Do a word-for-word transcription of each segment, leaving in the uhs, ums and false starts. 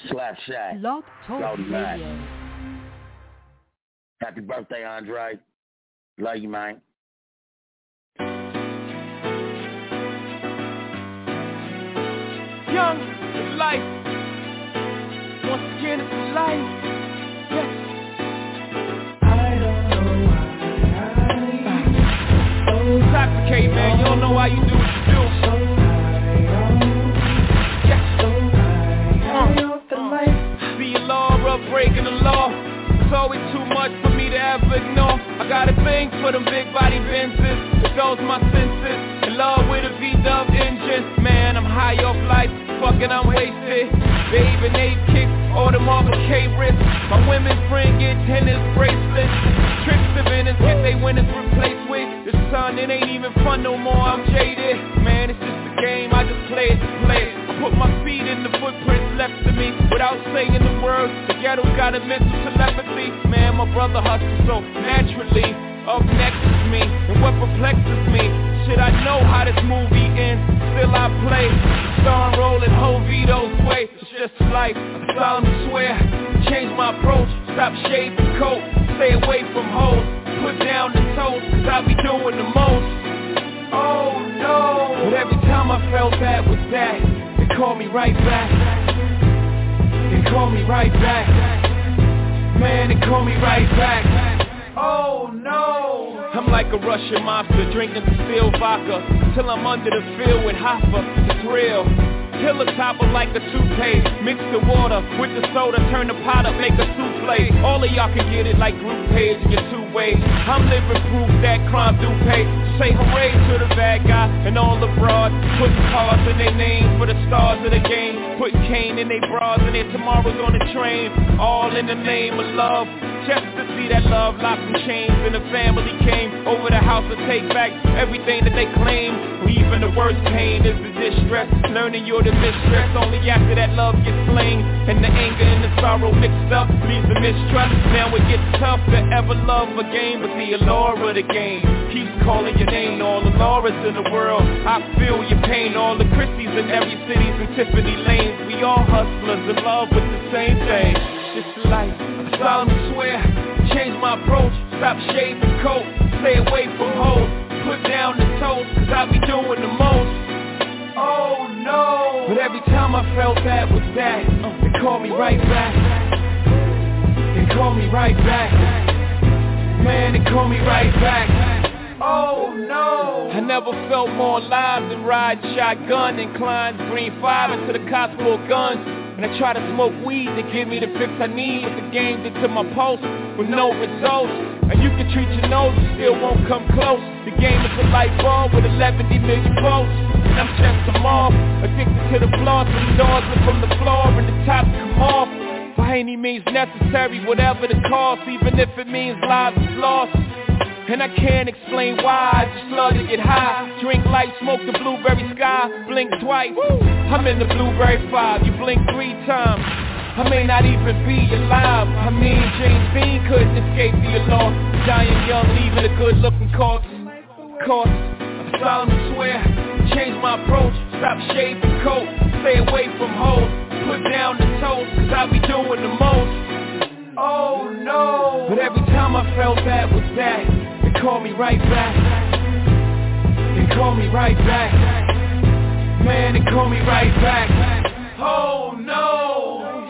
Slap Shack. Blog Talk Radio. Happy birthday, Andre. Love you, man. Young is life. Once again, it's life. Yes. I don't know why. So intoxicate, man. You don't know why you do what you do. So yes. Uh, uh. See a law of breaking the law. It's always too much for me to ever ignore. I got a thing for them big body Benzes. It goes my senses. In love with a V-dub engine. Man, I'm high off life. Fucking I'm wasted. Babe and eight kicks, all the Marvin K wrists. My women's friend get tennis bracelets. Tricks to Venice, get they winners replaced with. The sun, it ain't even fun no more, I'm jaded. Man, it's just a game, I just play it to play it. I put my feet in the footprints left to me. Without saying the words, the ghetto's got a mental telepathy. Man, my brother hustles so naturally. Up next is me, and what perplexes me, shit, I know how this movie ends. Still I play, starring role in Jovito's way. It's just life, I solemnly swear. Change my approach, stop shaving coat. Stay away from hoes, put down the toast, cause I be doing the most. Oh no. But every time I felt that was that, they call me right back. They call me right back. Man, they call me right back. Oh no. I'm like a Russian mobster drinking distilled vodka till I'm under the field with Hoffa. It's real. Kill a topper like a toupee. Mix the water with the soda, turn the pot up, make a souffle. All of y'all can get it like group page in your two ways. I'm living proof that crime do pay. Say hooray to the bad guy and all the broads. Putting cards in their name for the stars of the game. Putting cane in their bras and their tomorrows on the train. All in the name of love. Just to see that love locked in chains. And the family came over the house to take back everything that they claim. Even the worst pain is the distress. Learning you're the mistress only after that love gets slain. And the anger and the sorrow mixed up leaves the mistrust. Now it gets tough to ever love again. But the allure of the game keeps calling your name. All the Lauras in the world, I feel your pain. All the Christies in every city's and Tiffany lanes. We all hustlers in love with the same thing. It's life, I solemnly swear. Change my approach, stop shaving coat. Stay away from hoes, put down the toast, cause I be doing the most. Oh no. But every time I felt that was that, uh, they call me right back. They call me right back. Man, they call me right back. Oh no. I never felt more alive than riding shotgun. Inclined green five into the cops full of guns. And I try to smoke weed to give me the fix I need. But the game did to my pulse with no results. And you can treat your nose, it still won't come close. The game is a light bulb with eleven million volts. And I'm just a mob, addicted to the floss. And the doors are from the floor and the top come off. By any means necessary, whatever the cost. Even if it means lives is lost. And I can't explain why, I just love to get high. Drink light, smoke the blueberry sky. Blink twice, I'm in the blueberry five. You blink three times, I may not even be alive. I mean, James Dean couldn't escape the alarm. Dying young, leaving a good looking corpse. Corpse, I solemnly swear. Change my approach, stop shaving coat. Stay away from hoes, put down the toast, cause I be doing the most. Oh no. But every time I felt that was that, they call me right back. They call me right back. Man, they call me right back. Oh no.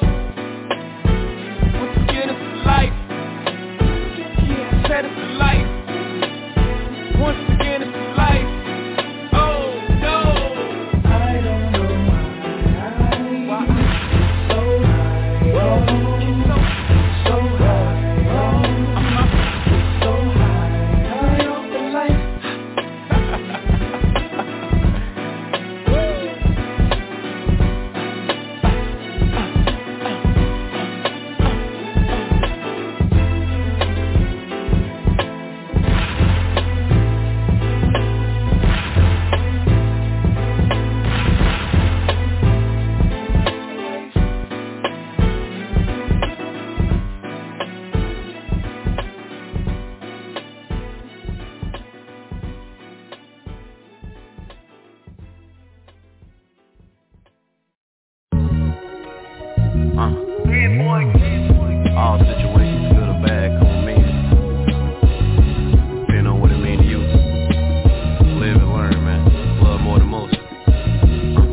Once again it's life. Yeah, I said it's life. Once again it's life. Oh no. I don't know why. Why I'm so high. Oh. Uh. All situations, good or bad, come with me. Depending on what it mean to you. Live and learn, man. Love more than most. Uh.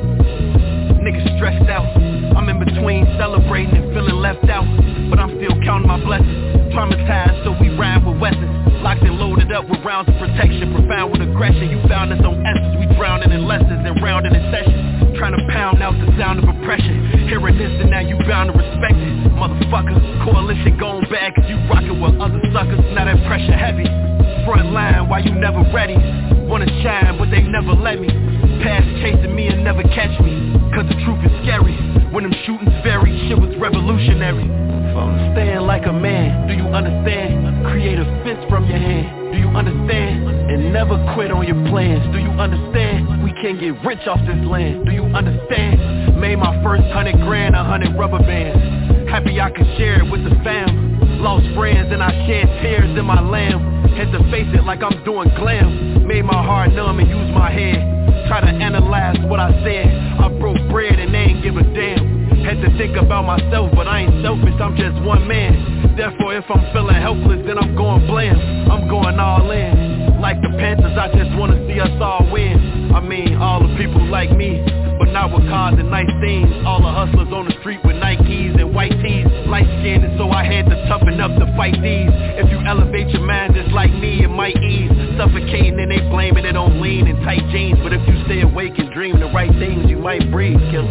Niggas stressed out. I'm in between celebrating and feeling left out. But I'm still counting my blessings. Traumatized, so we rhyme with weapons. Locked and loaded up with rounds of protection. Profound with aggression. You found us on essence. We drowning in lessons and rounding in sessions. Trying to pound out the sound of oppression. Hearing this and now you bound to respect it. Motherfucker, coalition going bad cause you rockin' with other suckers. Now that pressure heavy. Front line, why you never ready? Wanna shine, but they never let me. Past chasing me and never catch me. Cause the truth is scary. When them shootings vary, shit was revolutionary. Stand like a man, do you understand? Create a fence from your hand, do you understand? And never quit on your plans, do you understand? We can't get rich off this land, do you understand? Made my first hundred grand, a hundred rubber bands. Happy I could share it with the fam. Lost friends and I shed tears in my lamb. Had to face it like I'm doing glam. Made my heart numb and use my head. Try to analyze what I said. I broke bread and they ain't give a damn. Had to think about myself, but I ain't selfish, I'm just one man. Therefore, if I'm feeling helpless, then I'm going blam. I'm going all in. Like the Panthers, I just wanna see us all win. I mean, all the people like me, but not with cars and nice things. All the hustlers on the street with Nikes and white tees. Light skinned, and so I had to toughen up to fight these. If you elevate your mind just like me, it might ease. Suffocating and they blaming it on lean and tight jeans. But if you stay awake and dream the right things, you might breathe, killer.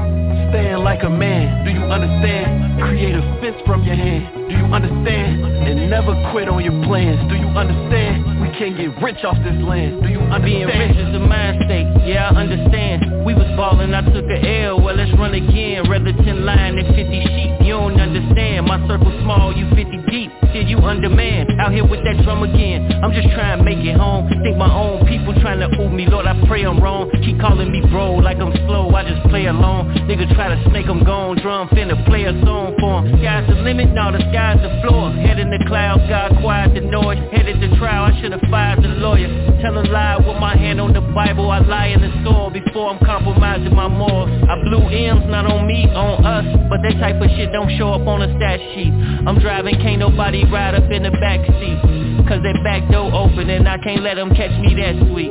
Stand like a man, do you understand? Create a fence from your hand, do you understand? And never quit on your plans, do you understand? We can't get rich off this land, do you understand? Being rich is a mind state, yeah I understand. We was ballin', I took a L, well let's run again. Rather ten line than fifty sheep, you don't understand. My circle small, you fifty deep, still you undermanned. Out here with that drum again, I'm just trying to make it home. Think my own people trying to ooh me, Lord I pray I'm wrong. Keep calling me bro like I'm slow, I just play along. Nigga try to snake, I'm gone, drum finna play a song for him. Sky's the limit, now the sky's the floor. Head in the clouds, God quiet the noise. Headed to trial, I should've fired the lawyer. Tell a lie with my hand on the Bible, I lie in the soil before I'm compromising my morals. I blew M's, not on me, on us, but that type of shit don't show up on a stat sheet. I'm driving, can't nobody ride up in the backseat, cause that back door open and I can't let them catch me that sweet.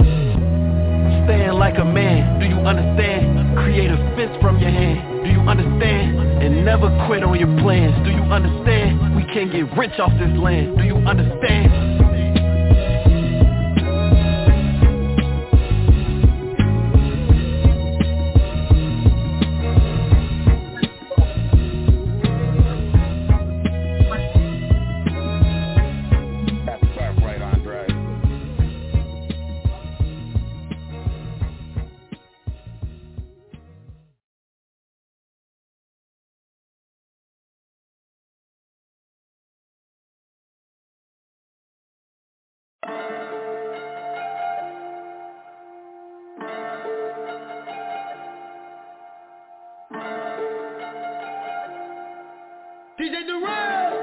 Stand like a man, do you understand? Create a fence from your hand, do you understand? And never quit on your plans, do you understand? We can't get rich off this land, do you understand? D J Durrell.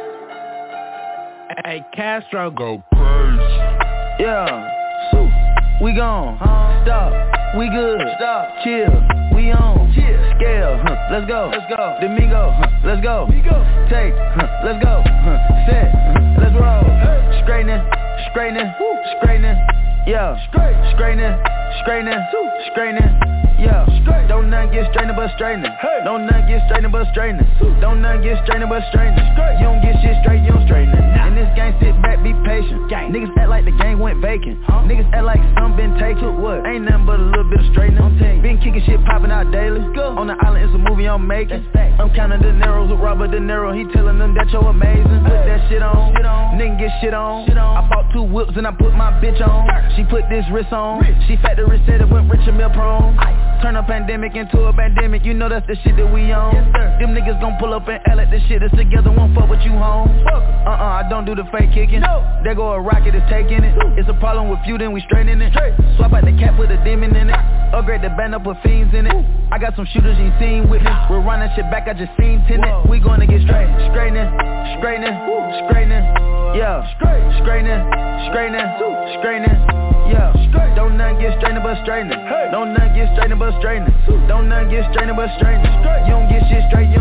Hey, Castro, go crazy. Yeah, so we gone. Huh? Stop, we good. Stop, chill, we on. Chill, scale, huh? Let's go. Let's go. Domingo, huh? Let's go. Migo. Take, huh? Let's go. Huh? Set, huh? Let's roll. Hey. Straightening, straightening, straightening. Yeah, straight, straightening, straightening, straightening. Yeah, straight. Don't nothing get straightening but straightening. Hey. Don't nothing get straightening but straightening. Don't nothing get straightening but straightening. You don't get shit straight, you don't straighten it. Nah. In this game, sit back, be patient. Gang. Niggas act like the game went vacant. Huh? Niggas act like some been taken. What? Ain't nothing but a little bit of straightening. Been kicking shit popping out daily. Go. On the island, it's a movie I'm making. I'm counting the Neros with Robert De Niro. He telling them that you're amazing. Put that shit on. Shit on. Nigga get shit on. Shit on. I bought two whips and I put my bitch on. She put this wrist on. Rich. She factory said it went rich and meal prone. Ice. Turn a pandemic into a pandemic. You know that's the shit that we on. Yes, sir. Them niggas gon' pull up and L at this shit is together. Won't fuck with you home. Uh-uh, I don't do the fake kicking. No. There go a rocket is taking it. Ooh. It's a problem with you, then we straighten it. Straight. Swap out the cap, put a demon in it. Upgrade the band up with fiends in it. Ooh. I got some shooters you ain't seen with me. We're running shit back, I just seen tenant. We gonna get straight. Straightening, straightening, straightening. Yeah, straight, straightening, straightening, straightening. Yeah, straight. Don't nothing get straightening but straightening. Hey. Don't nothing get straightening but straightening. Don't nothing get straightening but straightening. You don't get shit straight, you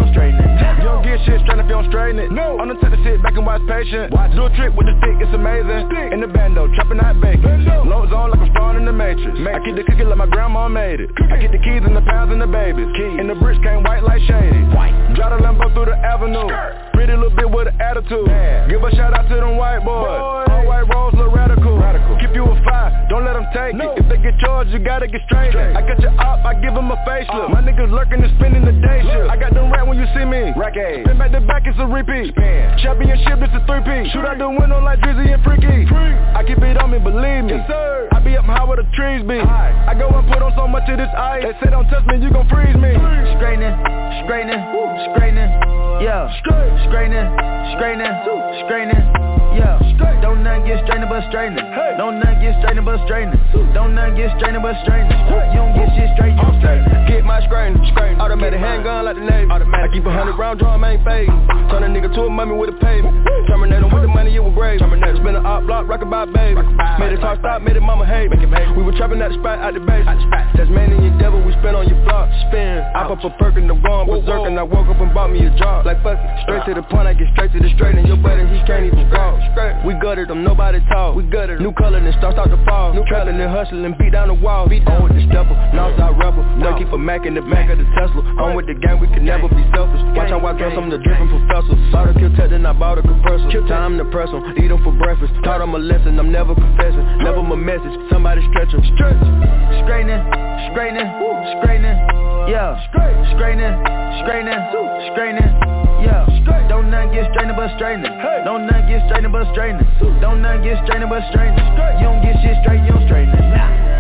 straighten it. No. On the type to sit back and watch patient. Watch. Do a trick with the stick, it's amazing. Stick. In the bando, trapping out bacon. Loads on like I'm starring in the Matrix. Matrix. I keep the cookie like my grandma made it. Cookie. I get the keys and the pounds and the babies. Keys. And the bricks came white like shady. White. Drive the Lambo through the avenue. Skirt. Pretty little bit with an attitude. Yeah. Give a shout out to them white boys. Boy. All white rolls look radical. radical. Keep you a fire, don't let them take no. it. If they get charged, you gotta get straight. straight. I got your op, I give them a facelift. Uh. My niggas lurking and spending the day shift. I got them rat when you see me. Rack A. Spin back to back, it's a repeat. Spin. Championship, it's a three-piece. Shoot out the window like Drizzy and Freaky. Free. I keep it on me, believe me. Yes, sir. I be up high where the trees be. High. I go and put on so much of this ice. They say don't touch me, you gon' freeze me. Straightening, straightening, straightening. Yeah, straightening, straightening, straightening. Yeah, don't nothing get straightening but straightening. Don't nothing get straightening but straightening. Don't nothing get straightening but straightening. You don't get shit straight, you don't straighten. Get my straightening, straightening. Automatic handgun like the Navy. I keep a hundred round drum, ain't fading. Turn a nigga to a mummy with a pavement. Terminate him with the money, it was grave. Terminate, spin a op block, rock about baby. Made it talk stop, made it mama hate. We were trapping at the spot, out the base. Tasmanian devil, we spin on your block. Spin. I pop a perk and I'm going berserk, and I woke up and bought me a job. Like fuck it, straight to the point, I get straight to the straight, and your buddy he can't even walk. We gutted them, nobody talk. We gutted new color and start start to fall. New trapping and hustling, beat down the wall. Beat down with the stepper, north side rebel. No keep a Mac in the back of the Tesla. I'm with the gang, we can never be selfish. Watch how I dress, I'm the different professor. Bought a kill tech, then I bought a compressor. Time to press them, eat them for breakfast. Taught them a lesson, I'm never confessing. Never my message, somebody stretch them. Stretch. Straightening, straightening, straightening. Yeah, straightening, straightening, straightening. Yeah, don't nothing get straightening but straightening. Don't nothing get straightening but straightening. Don't nothing get straightening but straightening. You don't get shit straight, you don't straighten it.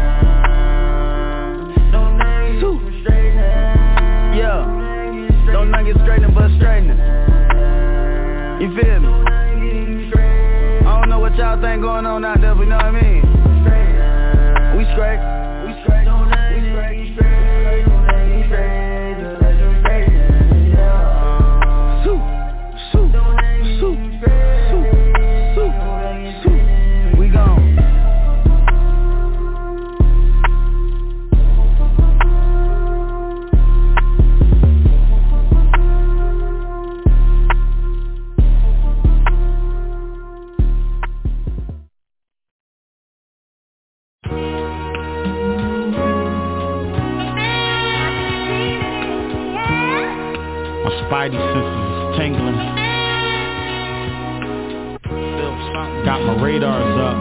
Don't nothing get straightening. Yeah, don't nothing get straightening but straightening. You feel me? I don't know what y'all think going on out there, but you know what I mean? We straight. We straight. Don't nothing get straight. Spidey senses is tingling. Got my radars up.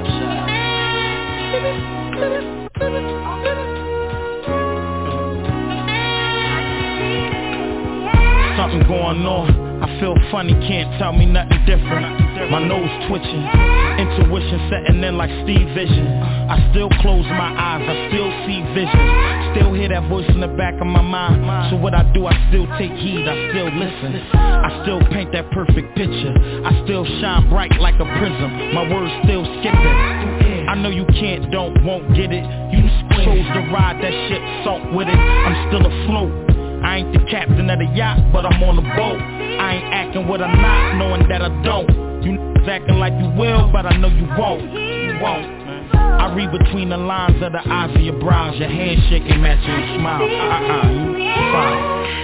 Something going on. I feel funny, can't tell me nothing different. My nose twitching, intuition setting in like Steve Vision. I still close my eyes, I still see visions. Still hear that voice in the back of my mind. So what I do, I still take heed, I still listen. I still paint that perfect picture. I still shine bright like a prism. My words still skipping. I know you can't, don't, won't get it. You chose to ride that shit, salt with it. I'm still afloat. I ain't the captain of the yacht, but I'm on the boat. I ain't acting what I'm not, knowing that I don't. You n***s acting like you will, but I know you won't. You won't. I read between the lines of the eyes of your brows. Your handshaking matching your smile. Uh-uh, you fine.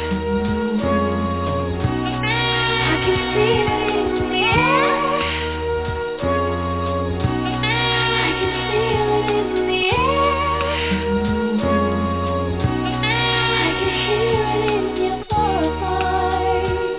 I can see it in the air. I can feel it in the air. I can hear it in your voice.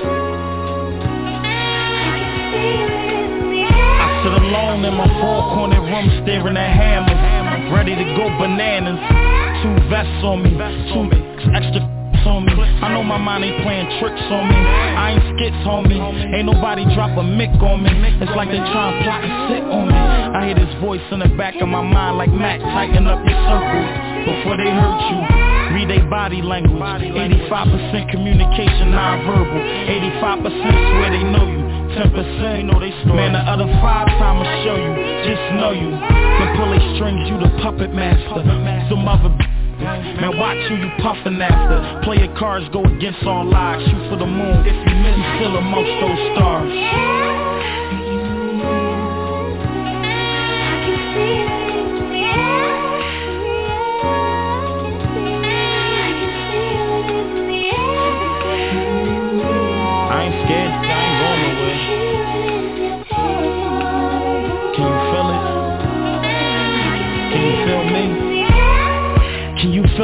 I can feel it in the air. I sit alone in my four-corner room staring at hammers, ready to go bananas. Two vests on me, two extra on me. I know my mind ain't playing tricks on me. I ain't skits, homie. Ain't nobody drop a mic on me. It's like they trying to plot and sit on me. I hear this voice in the back of my mind like Mac, tighten up your circles before they hurt you. Read they body language. eighty-five percent communication non-verbal. eighty-five percent swear they know you. ten percent, you know they story. Man, the other five time I'll show you. Just know you. Can pull they strings, you the puppet master. Some other man, watch who you puffin' after. Play your cards, go against all odds. Shoot for the moon, if you miss, you still amongst those stars. I can see it in the air. I can feel it in the air. I ain't scared.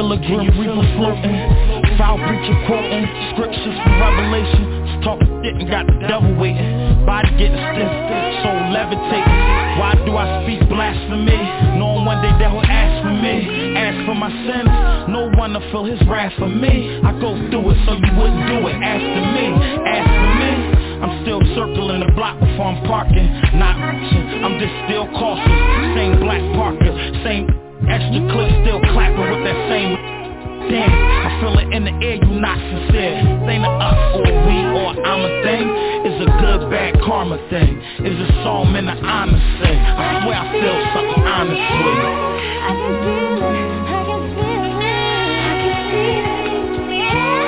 feel a grim reaper floating? Foul preacher quoting scriptures from Revelation. Talk shit and got the devil waiting. Body getting stiff, soul levitating. Why do I speak blasphemy? Knowing one day they will ask for me. Ask for my sins, no one to feel his wrath for me. I go through it so you wouldn't do it. Ask for me, ask for me. I'm still circling the block before I'm parking. Not reaching, I'm just still cautious. Same black Parker, same extra clip, still clapping with that same. Damn, I feel it in the air, you not sincere. This ain't a us or we or I'm a thing. It's a good bad karma thing. It's a song in the honor say. I swear I feel something honestly. I can feel it, I can feel it, I can feel it in the air.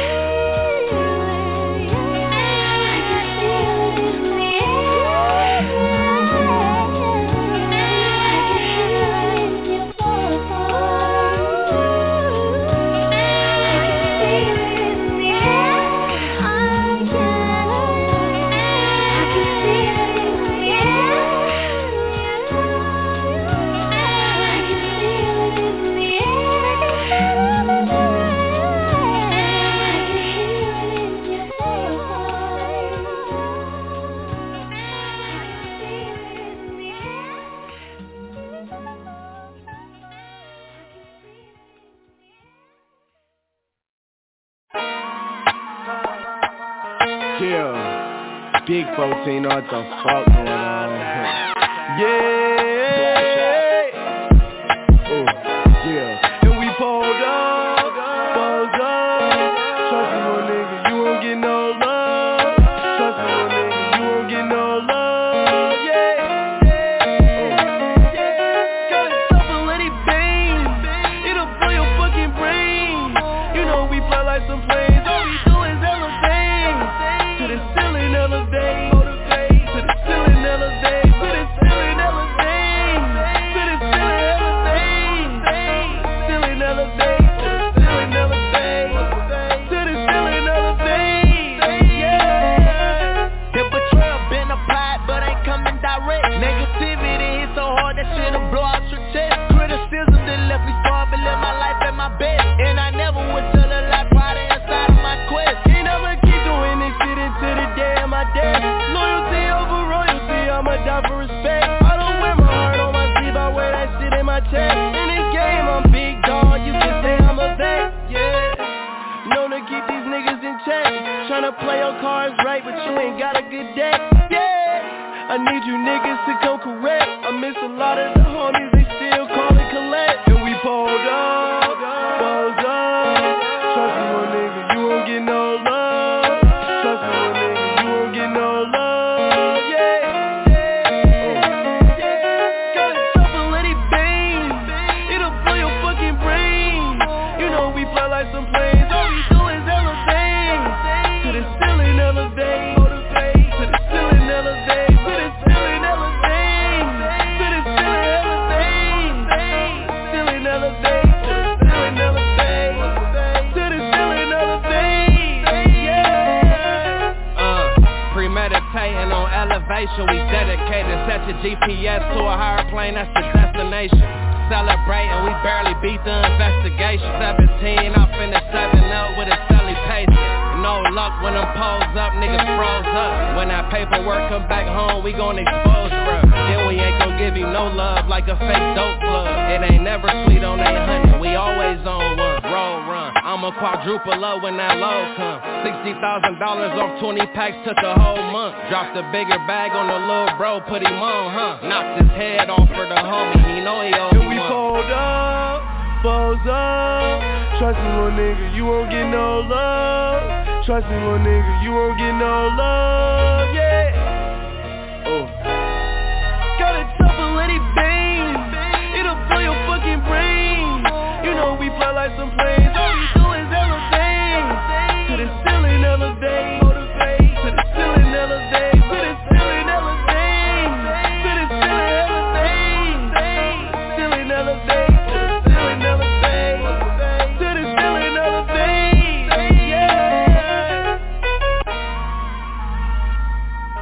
I can feel it in the air. I can feel it in your voice. Yeah, Big fourteen, know what the fuck going on. Yeah, oh, yeah, and we pulled up, pulled up. Trust me, little nigga, you won't get no love. Trust me, little nigga, you won't get no love. Yeah, oh, yeah, got a couple of these bangs, it'll blow your fucking brain. You know we fly like some planes, all we do is elevate to the ceiling, elevate, motivate to the ceiling, elevate to the ceiling, elevate to the ceiling, elevate, ceiling, elevate to the ceiling, elevate to the ceiling, elevate. Yeah, the betrayal been applied, but ain't coming direct. Negativity hit so hard that shit'll blow out your chest. Criticism that left me scarred, but live my life at my best, and I never would tell a lie, pride inside of my quest. Ain't never keep doing this shit into the day of my death. Loyalty over royalty, I'ma die for respect. I don't wear my heart on my sleeve, I wear that shit in my chest. In this game, I'm big dog, you can say I'm a vet, yeah. Known to keep these niggas in check. Tryna play your cards right, but you ain't got a good deck, yeah. I need you niggas to come correct. I miss a lot of the homies, they still call it collect. And we pulled up, pulled up. Trust me, little nigga, you won't get no love. Trust me, little nigga, you won't get no love. Yeah, oh, yeah. Got a couple of these bangs, it'll blow your fucking brain. You know we fly like some planes, all we do is elevate to the ceiling, elevate, motivate to the ceiling, elevate to the ceiling, elevate to the ceiling, elevate, ceiling, elevate to the ceiling, elevate to the ceiling, elevate. Yeah. Uh, premeditating on elevation, we dedicated. Set your G P S to a higher plane, that's the destination. Celebrating, we barely beat the investigation. Seventeen, I finished seven up with a celly pacing. No luck when them pose up, niggas froze up. When that paperwork come back home, we gon' expose bruh. Then we ain't gon' give you no love like a fake dope plug. It ain't never sweet on eight hundred, we always on one. Roll run, I'ma quadruple up when that low come. Sixty thousand dollars off twenty packs took a whole month. Dropped a bigger bag on the little bro, put him on, huh? Knocked his head off for the homie, he know he owed And we one. pulled up, balls up. Trust me, little nigga, you won't get no love. Trust me, little nigga, you won't get no love, yeah. Oh. Got a couple of these bangs, it'll blow your fucking brain. You know we fly like some planes, all we do is elevate to the ceiling, elevate, motivate to the ceiling, elevate to the ceiling, elevate to the ceiling, elevate, ceiling, elevate to the ceiling, elevate to the ceiling, elevate. Yeah.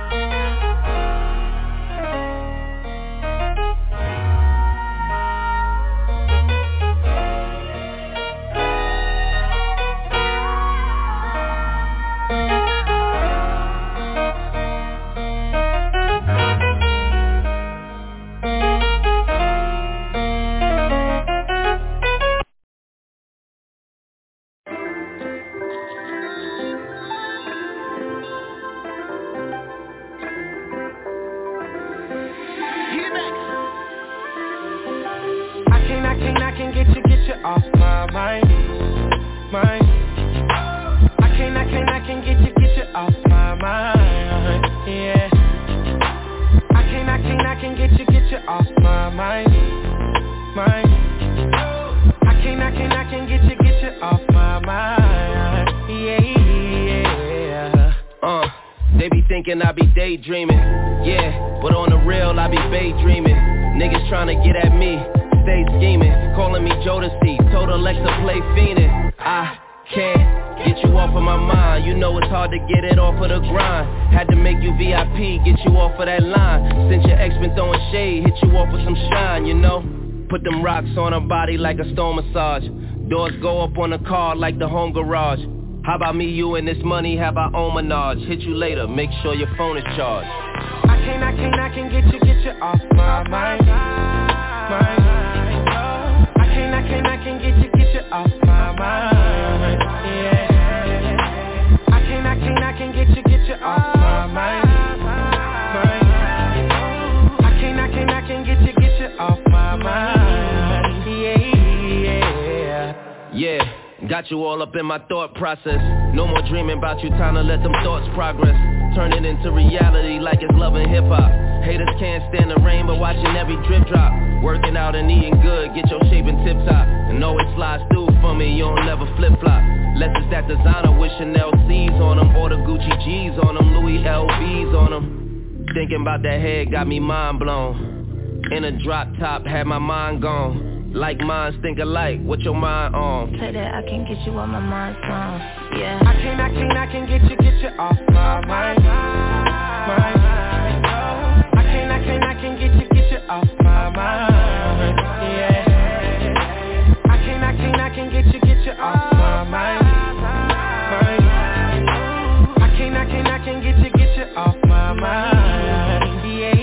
thinking I be daydreaming. Yeah, but on the real I be daydreaming. Niggas tryna get at me, stay scheming. Calling me Jodeci, told Alexa play fiendin'. I can't get you off of my mind. You know it's hard to get it off of the grind. Had to make you V I P, get you off of that line. Since your ex been throwing shade, hit you off with some shine, you know. Put them rocks on her body like a stone massage. Doors go up on the car like the home garage. How about me, you, and this money, have our own menage. Hit you later, make sure your phone is charged. I can't, I can't, I can't get you, get you off my mind, mind. I can't, I can't, I can't get you, get you off my mind, yeah. I can't, I can't, I can't get you, get you off my mind, mind. I can't, I can't, I can't get you, get you off my mind, yeah, yeah. Yeah. Got you all up in my thought process. No more dreaming about you, time to let them thoughts progress. Turn it into reality like it's love and hip-hop. Haters can't stand the rain, but watching every drip drop. Working out and eating good, get your shape in tip-top. And always slides through for me, you don't never flip-flop. Less is that designer with Chanel C's on them, or the Gucci G's on them, Louis L V's on them. Thinking about that head got me mind blown. In a drop top, had my mind gone. Like minds think alike, what your mind on? Say that I can get you on my mind song, yeah. I can't, I can't, I can't get you, get you off my mind, mind. I can't, I can't, I can't get you, get you off my mind, yeah. I can't, I can't, I can't get you, get you off my mind, mind. I can't, I can't, I can't get you, get you off my mind, yeah,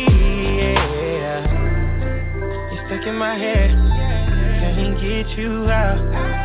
yeah. You're stuck in my head. Can't get you out.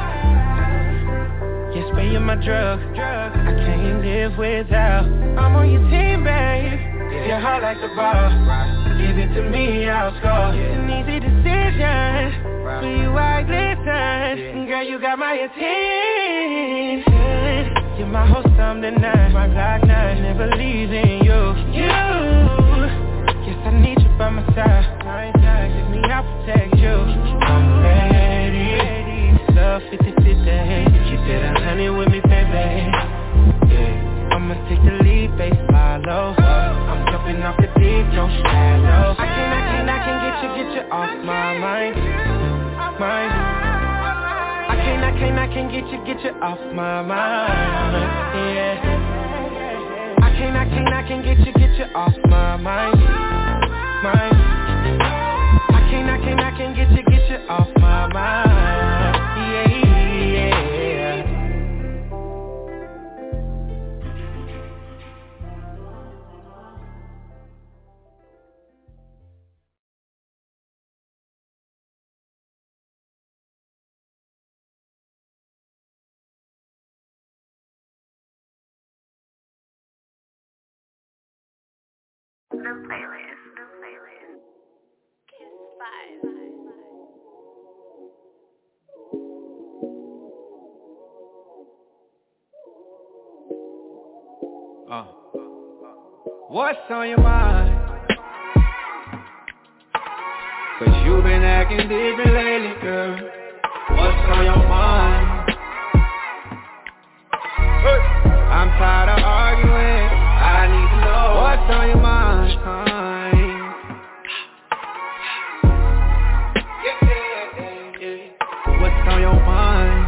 Yes, babe, you're my drug. I can't live without. I'm on your team, babe. Your heart like the ball. Give it to me, I'll score. It's an easy decision. For you, I glisten. Girl, you got my attention. You're my whole something night. My Glock nine never leaves in you. You. Yes, I need you by my side. Give me, I'll protect you. I'm ready. Love fifty fifty. Keep it a honey with me, baby. Yeah. I'ma take the lead, baby, follow. I'm jumping off the deep, no shallow. I can't, I can't, I can't get you, get you off my mind, mind. I can't, I can't, I can't get you, get you off my mind, yeah. I can't, I can't, I can't get you, get you off my mind, mind. I can't, I can't, I can't get you, get you off my mind, yeah, yeah. The playlist, the playlist. Kiss five. Uh. What's on your mind? Cause you been acting different lately, girl. What's on your mind? Hey. I'm tired of arguing. I need to know what's on your mind. Yeah, yeah, yeah. What's on your mind?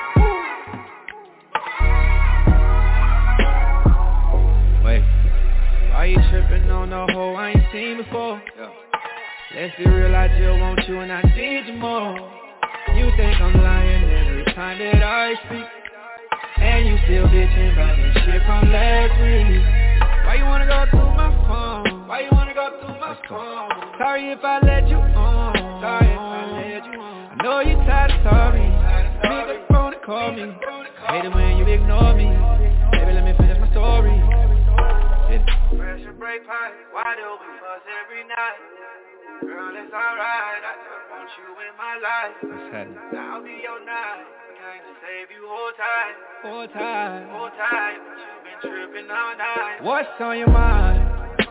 Wait, why you tripping on the hoe I ain't seen before? Yeah. Let's be real, I just want you and I need you more. You think I'm lying every time that I speak, and you still bitching about this shit from last week. Why you wanna go through my phone? Why you wanna go through my phone? Sorry if I let you on. Sorry if I let you on. I know you tired of sorry. Pick up the phone and call me. Hate it when you ignore me. Baby, let me finish my story. Yeah. Pressure break pipe. Why do we fuss every night? Girl, it's alright. I just want you in my life. What's happening? I'll be your night. Came to save you, hold tight. Hold tight. Hold tight. But you've been tripping all night. What's on your mind?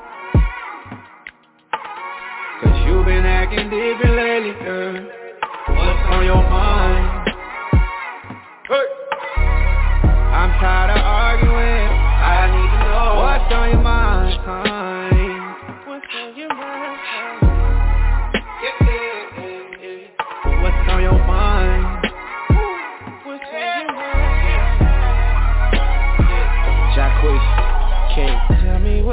Cause you been acting different lately, girl. What's on your mind? Hey. I'm tired of arguing. I need to know what's on your mind.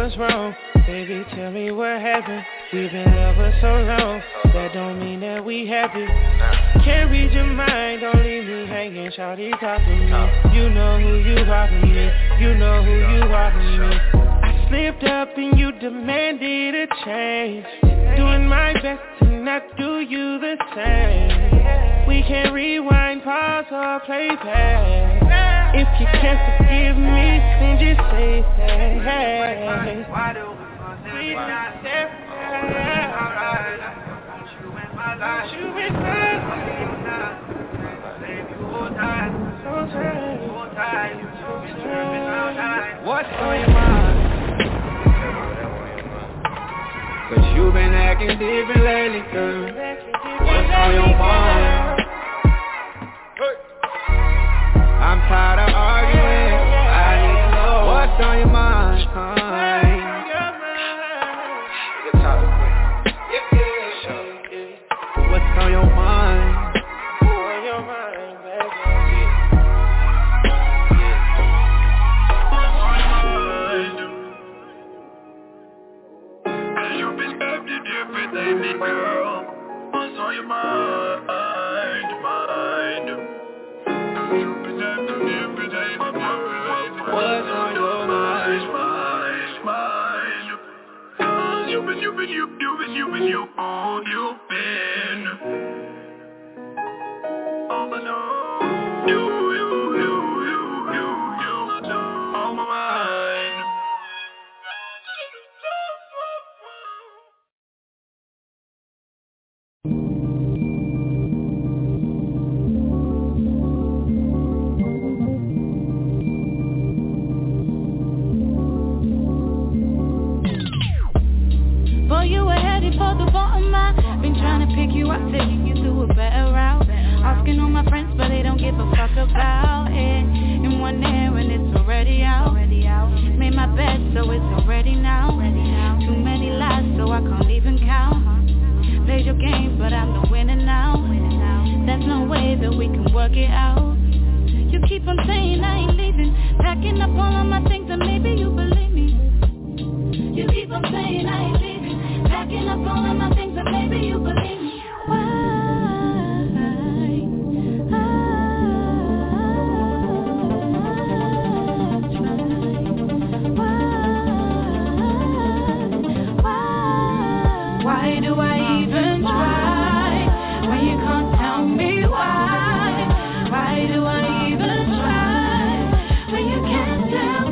what's wrong. Baby, tell me what happened. We've been lovers so long, that don't mean that we happy. Can't read your mind, don't leave me hanging. Shawty, talk to me. You know who you are to me. You know who you are to me. I slipped up and you demanded a change. Doing my best to not do you the same. We can rewind, pause, or play back. If you can't forgive me, then just say that. Why do we not separate? Alright, I want you in my life. You in my life. Baby, hold tight. Hold tight. Hold tight. You've been tripping all night. What's on your mind? Cause you been acting different lately, girl. What's on your mind? I'm tired of arguing. I need to know what's on your mind. What's on your mind? On your mind, baby. You've been acting different lately, girl. What's on your mind? Mind. You've been acting different lately, what's on your mind? Mind. You've been, you've been, you, you've been, you've been, you, oh, you've been. Oh, I know. You, you, you, you, you, you, on my mind. Boy, you were headed for the bottom line. Been trying to pick you up, taking you through a better route. Asking all my friends, but they don't give a fuck about it. In one ear and it's already out. Made my bed, so it's already now. Too many lies, so I can't even count. Played your game, but I'm the winner now. There's no way that we can work it out. You keep on saying I ain't leaving, packing up all of my things and maybe you believe me. You keep on saying I ain't leaving, packing up all of my things and maybe you believe me. Why? Why do I even try when you can't tell me why? Why do I even try when you can't tell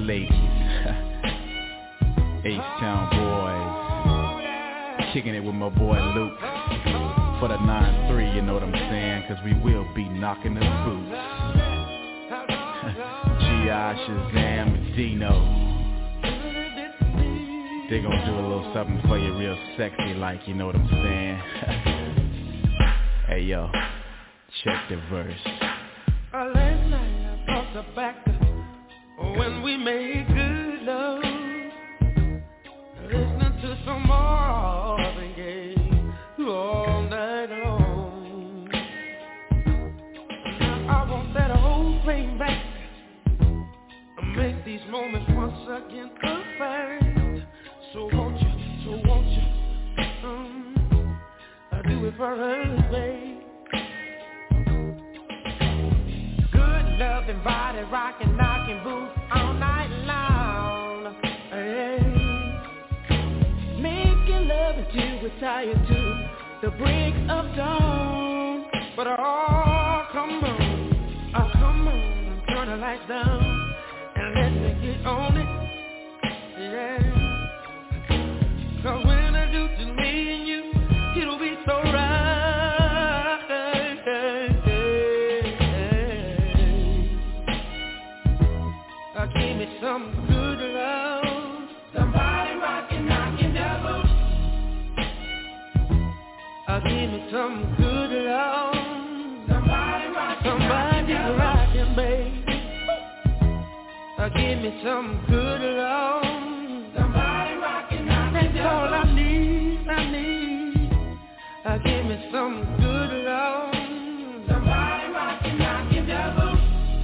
ladies. H-Town boys. Kicking it with my boy Luke. For the nine three, you know what I'm saying? Cause we will be knocking the boots. G I, Shazam, and Dino. They gon' do a little something for you real sexy like, you know what I'm saying? Hey yo, check the verse. Uh, last night I brought her back when we made good love, listening to some Marvin Gaye all night long. Now I want that whole thing back, make these moments once again perfect. So won't you, so won't you, um, I do it for us, babe. Good loving, body rocking, knocking boots all night long. Hey. Making love until we're tired to the break of dawn. But oh, come on, oh come on, and turn the lights down and let me get on it. Yeah. Cause when I do to me and you, it'll be so right. Uh, give me some good love. Somebody rockin', knockin' devil. Uh, give me some good love. Somebody rockin', somebody rockin', baby. Uh, give me some good love. Somebody rockin'. That's all I need, I need. Uh, give me some good love. Somebody rockin', knockin' devil.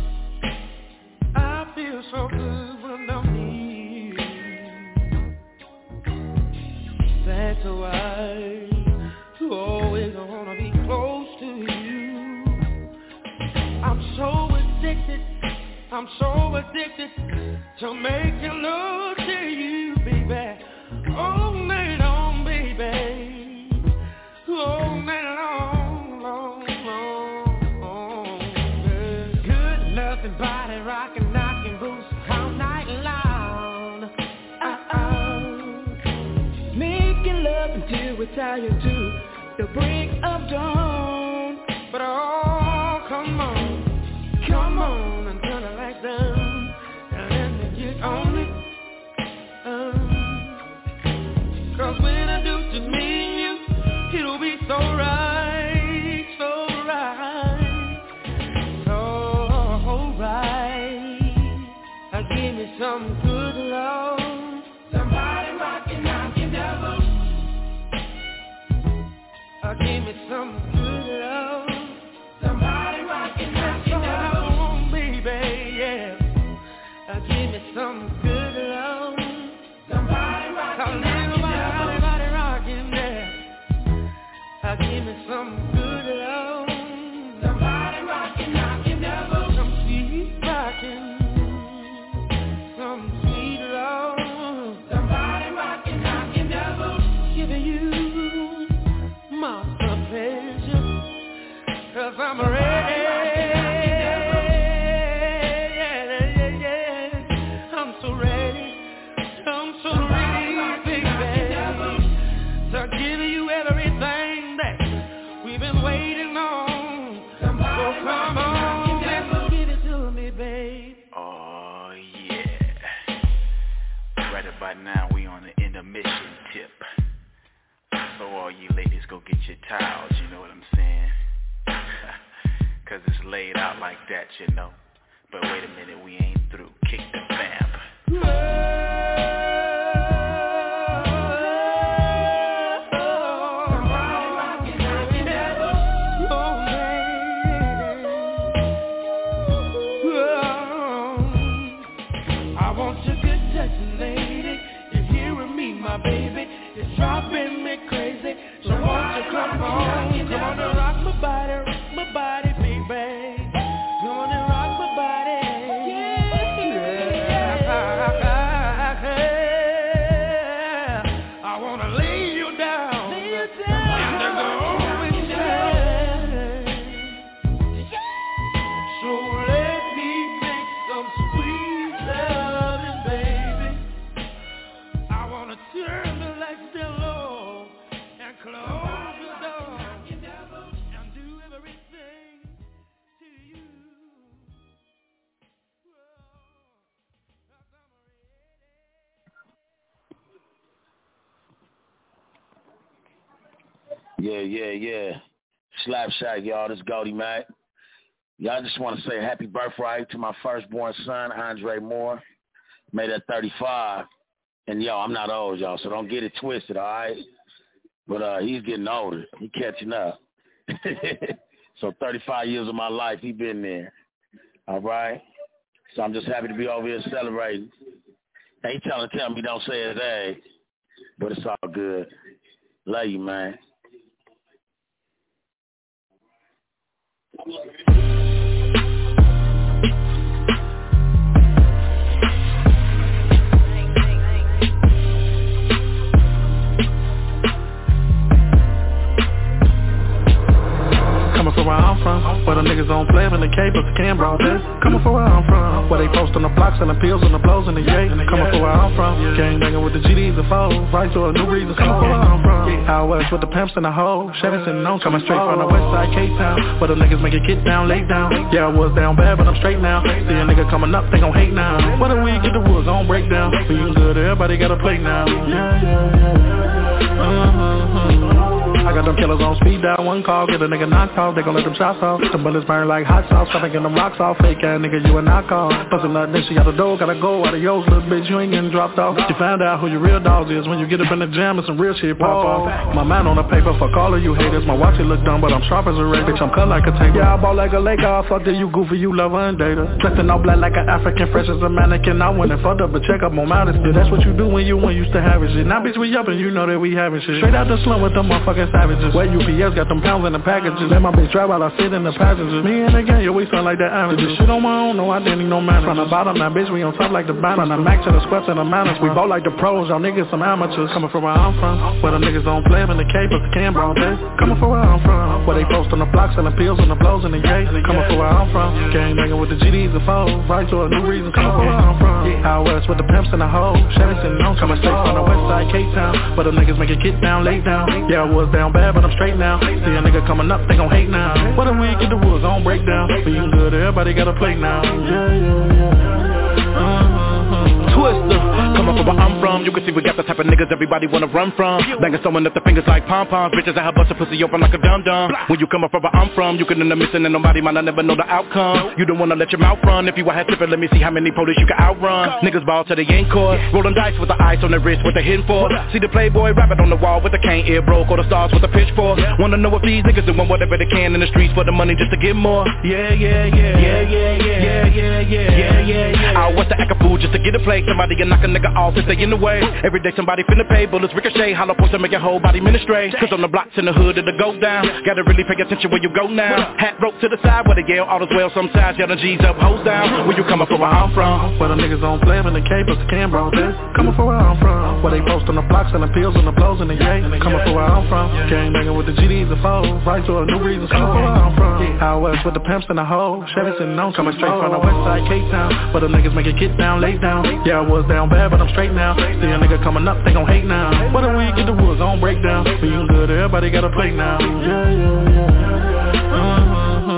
I feel so good when I'm near. That's why I always wanna be close to you. I'm so addicted, I'm so addicted to making love to you, baby. All night long, baby. All night long, long, long, long. Good loving, body rocking, knocking boots all night long. Uh-oh. Making love until we're tired to the break of dawn. But oh, come on, come on and turn the lights down and let me get on it. Cause when I do to me and you, it'll be so right, so right, so right. Uh, give me some good love. Somebody rockin', knockin' devil. Uh, give me some good love. Somebody rockin', knockin' devil. That's all I want, baby, yeah. Uh, give me some good love. Somebody rockin', knockin' devil. Uh, give me some good love. Somebody rockin', knockin' devil. Some sweet rockin', some sweet love. Somebody rockin', knockin' devil. Giving you my pleasure, cause I'm ready. Yeah, yeah, yeah. I'm so ready, I'm so ready, baby. So giving you everything we've been waiting on. Somebody so come on, let's give it to me, babe. Oh yeah. Right about now we on the intermission tip. So all you ladies go get your towels, you know what I'm saying? Cause it's laid out like that, you know. But wait a minute, we ain't through. Kick the vamp. Baby, it's driving me crazy. So won't you come on, come on and rock my body, rock my body, baby. Come on and rock my body. Yeah, yeah. I wanna lay you down, lay you down. And to go with you. So let me make some sweet love. Yeah, yeah, yeah. Slap Shack, y'all. This is Goldie Mac. Y'all just want to say happy birthday to my firstborn son, Andre Moore. Made at thirty-five. And, yo, I'm not old, y'all, so don't get it twisted, all right? But uh, he's getting older. He's catching up. So thirty-five years of my life, he been there. All right? So I'm just happy to be over here celebrating. Ain't trying to tell me don't say his age, but it's all good. Love you, man. Coming from where I'm from, where the niggas don't play when the K, but the can brought this. Coming from where I'm from, where they post on the blocks and the pills and the blows and the yay. Coming from where I'm from, gang banging with the G Ds and foes, right to a new reason. Coming from where I'm from, out west with the pimps and the hoes, Chevy sitting on, coming straight from the west side Cape Town, where the niggas make it get down, lay down. Yeah, I was down bad, but I'm straight now. See a nigga coming up, they gon' hate now. When the weed get the woods on break down, feeling good, everybody got a plate now. Yeah, yeah, yeah. Uh-huh. I got them killers on speed dial, one call, get a nigga knocked off, they gon' let them shots off. The bullets burn like hot sauce, tryna get them rocks off. Fake ass nigga, you a knockoff. Bustin' nothing, then she got a dough, gotta go out of yours, little bitch, you ain't getting dropped off. You found out who your real dogs is when you get up in the jam and some real shit pop off. My mind on the paper, fuck all of you haters. My watch it look dumb, but I'm sharp as a ray, bitch, I'm cut like a tape. Yeah, I ball like a Laker, I fucked it, you goofy, you lover and data. Dressed all black like an African, fresh as a mannequin. I went and fucked up, but check up on modesty. That's what you do when you when used to have it shit. Now bitch, we up and you know that we having shit. Straight out the slum with them motherfucking savages. Where U P S got them pounds in the packages. Let my bitch drive while I sit in the passengers. Me and the gang, yeah, we sound like that average. Shit on my own, no, I didn't need no manners. From the bottom, now bitch, we on top like the bottom. From the max to the squats and the mountains. We both like the pros, y'all niggas some amateurs. Coming from where I'm from, where the niggas don't play in the K, but the can brought this. Coming from where I'm from, where they post on the blocks and the pills and the blows and the yay. Coming from where I'm from, gang banging with the G Ds and foes, right to a new reason. Coming from where I'm from, out west with the pimps and the hoes, Chevy sitting on, coming straight from the west side Cape Town, where the niggas make it get down, lay down. Yeah, I was down bad, but I'm straight now. See a nigga coming up, they gon' hate now. What if we get the woods on break down? Feeling good, everybody got a plate now. Yeah, yeah, yeah. Uh-huh. Twister, coming from where I'm from, you can see we got the type of niggas everybody wanna run from. Banging someone up the fingers like pom-poms, bitches that have bust a pussy open like a dum-dum. When you coming from where I'm from, you can end up missing and nobody might not never know the outcome. You don't wanna let your mouth run, if you had tipping, let me see how many police you can outrun. Niggas ball till they ain't caught, rolling dice with the ice on their wrist, what they hitting for. See the playboy rapping on the wall with the cane ear broke, or the stars with the pitchfork. Wanna know if these niggas doing whatever they can in the streets for the money just to get more. Yeah, yeah, yeah, yeah, yeah, yeah, yeah, yeah, yeah, yeah, yeah. I want the acting fool just to get a play. Somebody can knock a nigga off and stay in the way. Every day somebody finna pay, bullets ricochet, hollow points to make your whole body ministry. Cause on the blocks in the hood it'll go down. Gotta really pay attention where you go now. Hat rope to the side where they yell all as well. Sometimes yell the G's up, hoes down. Where you coming from where I'm from, where the niggas don't play in the K, but the can brought this. Coming from where I'm from, where they post on the blocks and the pills and the blows and the yay. Coming from where I'm from, gang banging with the G Ds and foes, right to a new reason. Coming from where I'm from, out west with the pimps and the hoes, Chevy sitting on, coming straight from the west side Cape Town, where the niggas make it get down, lay down. Yeah, I was down bad, but I'm straight now. See a nigga coming up, they gon' hate now. What if we get the woods on break down? Feeling good, everybody got a plate now. Yeah, yeah, yeah. Uh-huh.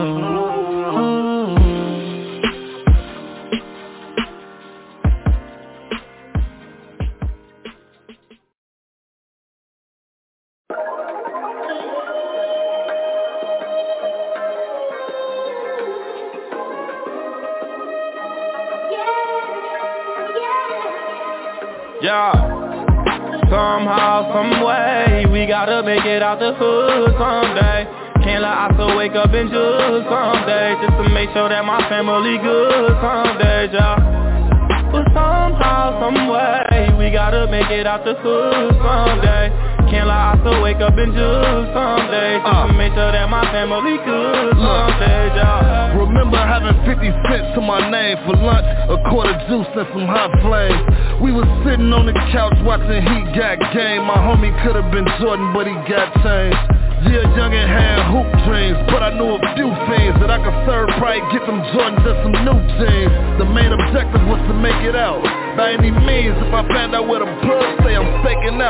Yeah, somehow, some way, we gotta make it out the hood someday. Can't let I still wake up and jug someday, just to make sure that my family good someday, yeah. But somehow, some way, we gotta make it out the hood someday. Can't lie, I still wake up and jug someday, just uh. to make sure that my family good someday, yeah. Remember having fifty cents to my name for lunch, a quarter juice and some hot flames. We was sitting on the couch watching Heat Got Game. My homie could've been Jordan, but he got changed. Yeah, youngin' had hoop dreams, but I knew a few things that I could serve, probably get them Jordans and some new jeans. The main objective was to make it out by any means. If I found out where the plug stay, I'm staking out.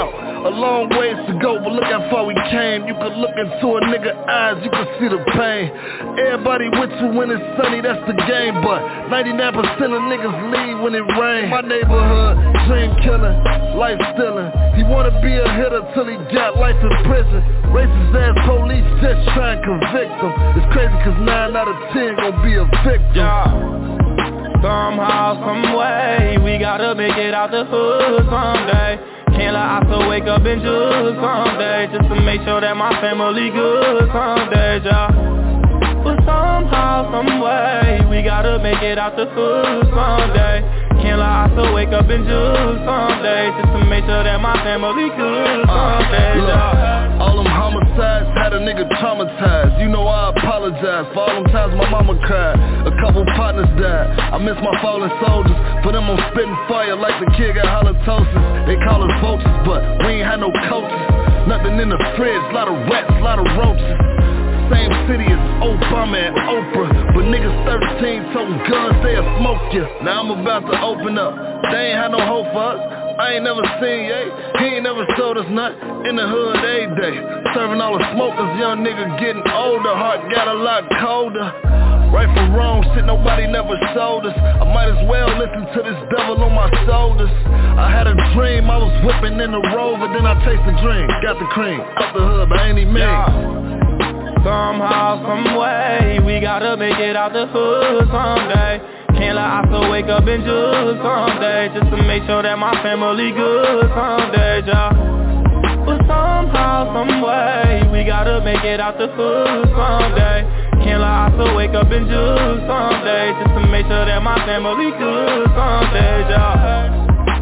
A long ways to go, but look how far we came. You could look into a nigga eyes, you could see the pain. Everybody with you when it's sunny, that's the game. But ninety-nine percent of niggas leave when it rains. My neighborhood, dream killing, life stealing. He wanna be a hitter till he got life in prison. Racist ass police just try and convict him. It's crazy cause nine out of ten gon' be a victim. Yeah. Somehow, some way, we gotta make it out the hood someday. Can't let I still wake up and jug someday, just to make sure that my family good someday, yeah. But somehow, some way, we gotta make it out the hood someday. Can't let I still wake up and jug someday, just to make sure that my family good someday, uh, yeah. All them homicides had a nigga traumatized. You know I apologize for all them times my mama cried. A couple partners died. I miss my fallen soldiers. Put them on spitting fire like the kid got halitosis. They call us vultures, but we ain't had no coaches. Nothing in the fridge, lot of rats, lot of roaches. Same city as Obama and Oprah, but niggas thirteen toting guns, they'll smoke ya. Now I'm about to open up. They ain't had no hope for us. I ain't never seen Ye, he ain't never sold us nothing. In the hood every day, serving all the smokers. Young nigga getting older, heart got a lot colder. Right from wrong, shit nobody never showed us. I might as well listen to this devil on my shoulders. I had a dream, I was whipping in the Rover, then I chased the dream, got the cream, out the hood, but ain't even me. Yeah. Somehow, some way, we gotta make it out the hood someday. Can't let I still wake up and jug someday, just to make sure that my family good someday, yeah. But somehow, some way, we gotta make it out the hood someday. Can't let I still wake up and jug someday, just to make sure that my family good someday, yeah.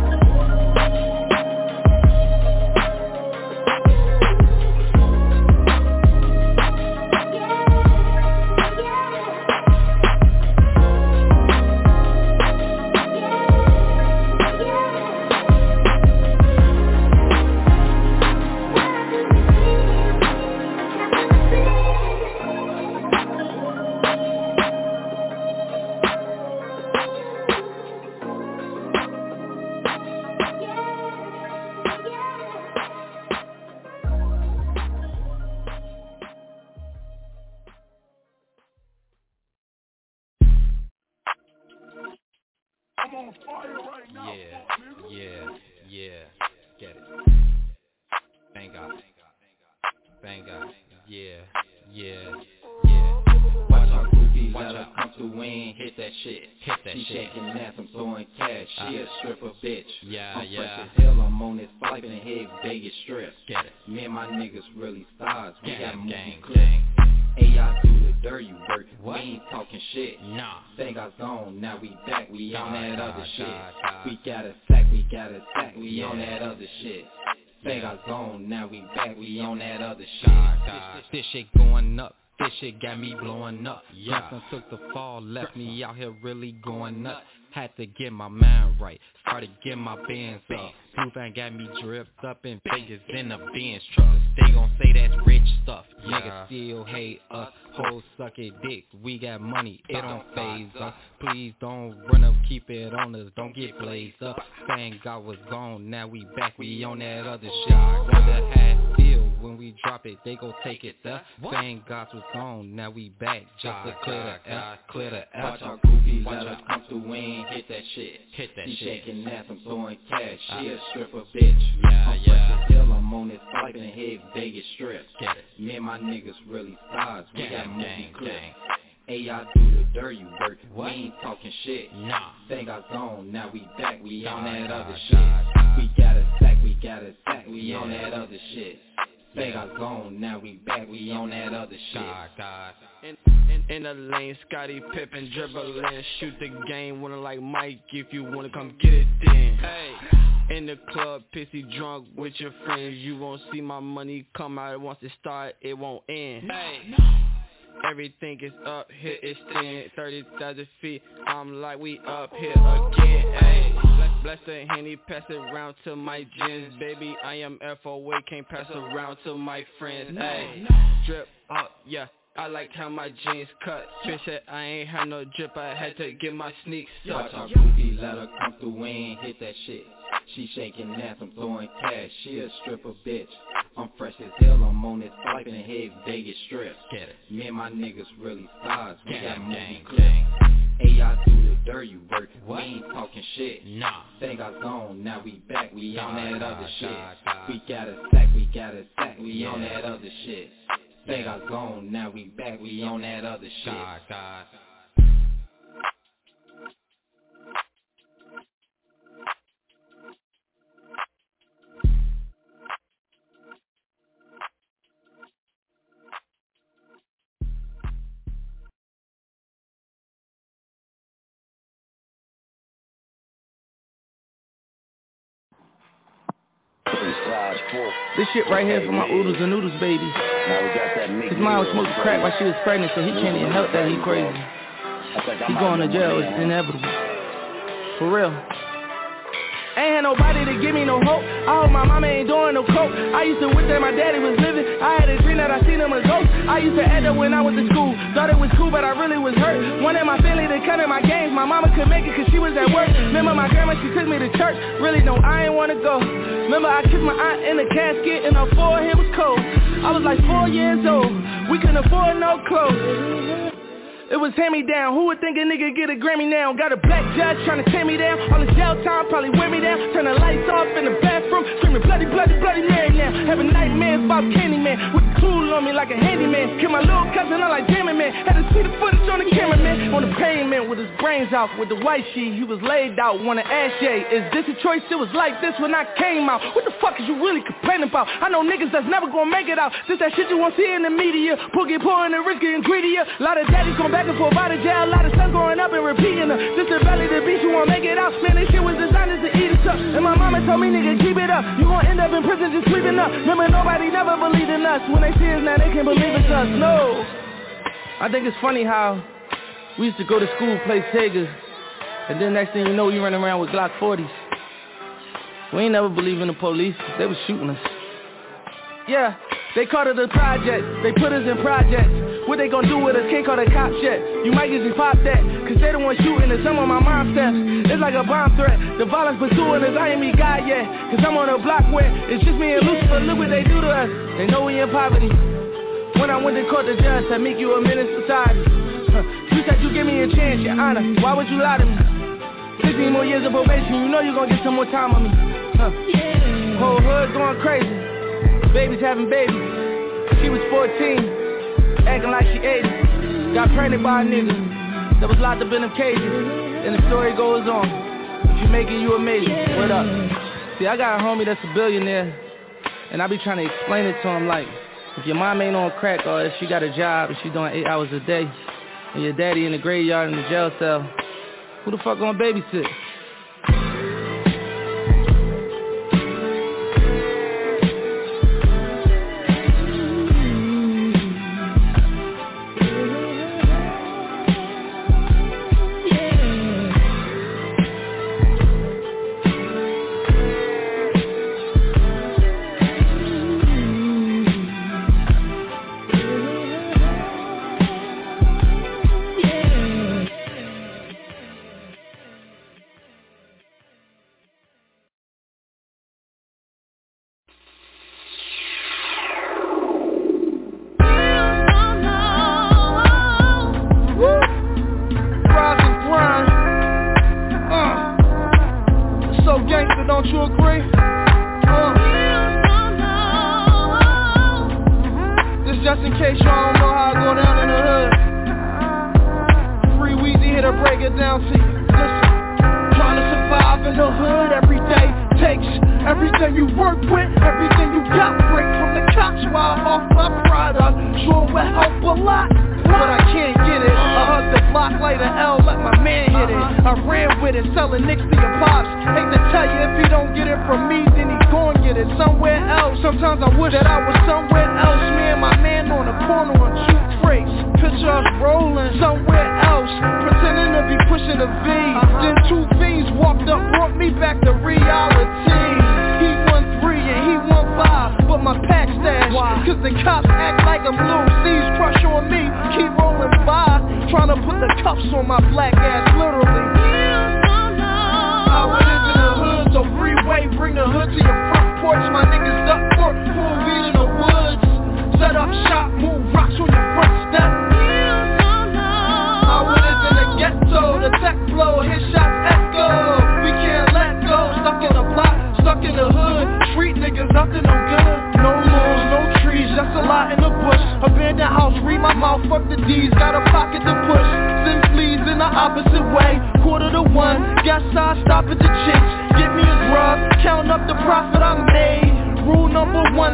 This shit going up, this shit got me blowing up. Johnson took the fall, left me out here really going nuts. Had to get my mind right, started getting my bands up. Blueband got me dripped up in Vegas in a Benz truck. They gon' say that's rich stuff, niggas still hate us. Hoes suck it dick, we got money, it don't phase us. Please don't run up, keep it on us, don't get blazed up. Thank God was gone, now we back, we on that other shit. Wonder how it feel when we drop it, they gon' take it there. Thank God was gone, now we back, just to clear the air, clear the air. Watch our groupies, let us come through, we ain't hit that shit. Hit that she shit. Shaking ass, I'm throwing cash, she a stripper bitch. Yeah, I'm yeah. fresh as hell, I'm on this pipe and head Vegas strips. Me and my niggas really stars, we got movie clips. Hey, I do the dirty work, what? We ain't talking shit. Nah. Think I gone, now we back, we on that other shit. We got a sack, we got a sack, we yeah. on that other shit. Think I gone, now we back, we on that other shit. God, God. In, in, in the lane, Scottie Pippen dribbling, shoot the game, winning like Mike, if you wanna come get it then. Hey. In the club, pissy drunk with your friends, you won't see my money come out. Once it start, it won't end. Hey. Everything is up, here it's thin, thirty thousand feet, I'm like we up here again, ayy. Bless the Henny, pass it around to my gins, baby, I am F O A, can't pass around to my friends, ayy. Drip up, yeah, I like how my jeans cut, bitch said I ain't had no drip, I had to get my sneaks up. Watch our groupies, let her come through, we ain't hit that shit. She shaking ass, I'm throwing cash, she a stripper bitch. I'm fresh as hell, I'm on this piping head Vegas strip. Me and my niggas really stars, we got movie clips. A I do the dirty work, we ain't talking shit. Nah, think I gone, now we back, we on that other shit. We got a sack, we got a sack, we on that other shit. Think I gone, now we back, we on that other shit. This shit right here for my oodles and noodles, baby. His mom was smoking crack while she was pregnant, so he can't even help that he crazy. He going to jail, it's inevitable. For real. Ain't had nobody to give me no hope. I hope my mama ain't doing no coke. I used to wish that my daddy was living. I had a dream that I seen him a ghost. I used to act up when I went to school. Thought it was cool, but I really was hurt. Wanted my family to come in my games. My mama couldn't make it cause she was at work. Remember my grandma, she took me to church. Really, no, I ain't wanna go. Remember I kissed my aunt in the casket and her forehead was cold. I was like four years old. We couldn't afford no clothes. It was hand-me-down. Who would think a nigga get a Grammy now? Got a black judge trying to tear me down. All the jail time probably wear me down. Turn the lights off in the bathroom. Screaming bloody, bloody, bloody Mary now. Having nightmares about Candyman. With the tool on me like a handyman. Kill my little cousin, I'm like damn it, man. Had to see the footage on the cameraman. On the pavement with his brains out. With the white sheet, he was laid out. Wanna ask Jay, is this a choice? It was like this when I came out. What the fuck is you really complaining about? I know niggas that's never gonna make it out. This that shit you won't see in the media. Boogie pouring the risky ingredient. A lot of daddies going back and forth out of jail. A lot of sons growing up and repeating them. This the belly the beast, you won't make it out. Man, this shit was designed to eat us up. And my mama told me, nigga, keep it up. You gon' end up in prison just sleeping up. Remember, nobody never believed in us. When they see us now, they can't believe it's us. No. I think it's funny how we used to go to school, play Sega, and then next thing you know, you running around with Glock forties. We ain't never believe in the police. They was shooting us. Yeah, they called it a project. They put us in projects. What they gon' do with us? Can't call the cops yet. You might just pop that, cause they the one shooting us. I'm on my mom's steps. It's like a bomb threat. The violence pursuing us. I ain't me God yet, cause I'm on a block where it's just me and Lucifer. Look what they do to us. They know we in poverty. When I went to court, the judge said, make you a menace to society. Huh. You said you give me a chance, your honor. Why would you lie to me? fifteen more years of probation. You know you gon' get some more time on me. Huh. Whole hood going crazy. Babies having babies. She was fourteen, acting like she eighty. Got pregnant by a nigga that was locked up in them cages. And the story goes on. If you make it, you amazing. What up? See, I got a homie that's a billionaire, and I be trying to explain it to him like, if your mom ain't on crack or if she got a job and she doing eight hours a day, and your daddy in the graveyard in the jail cell, who the fuck gonna babysit?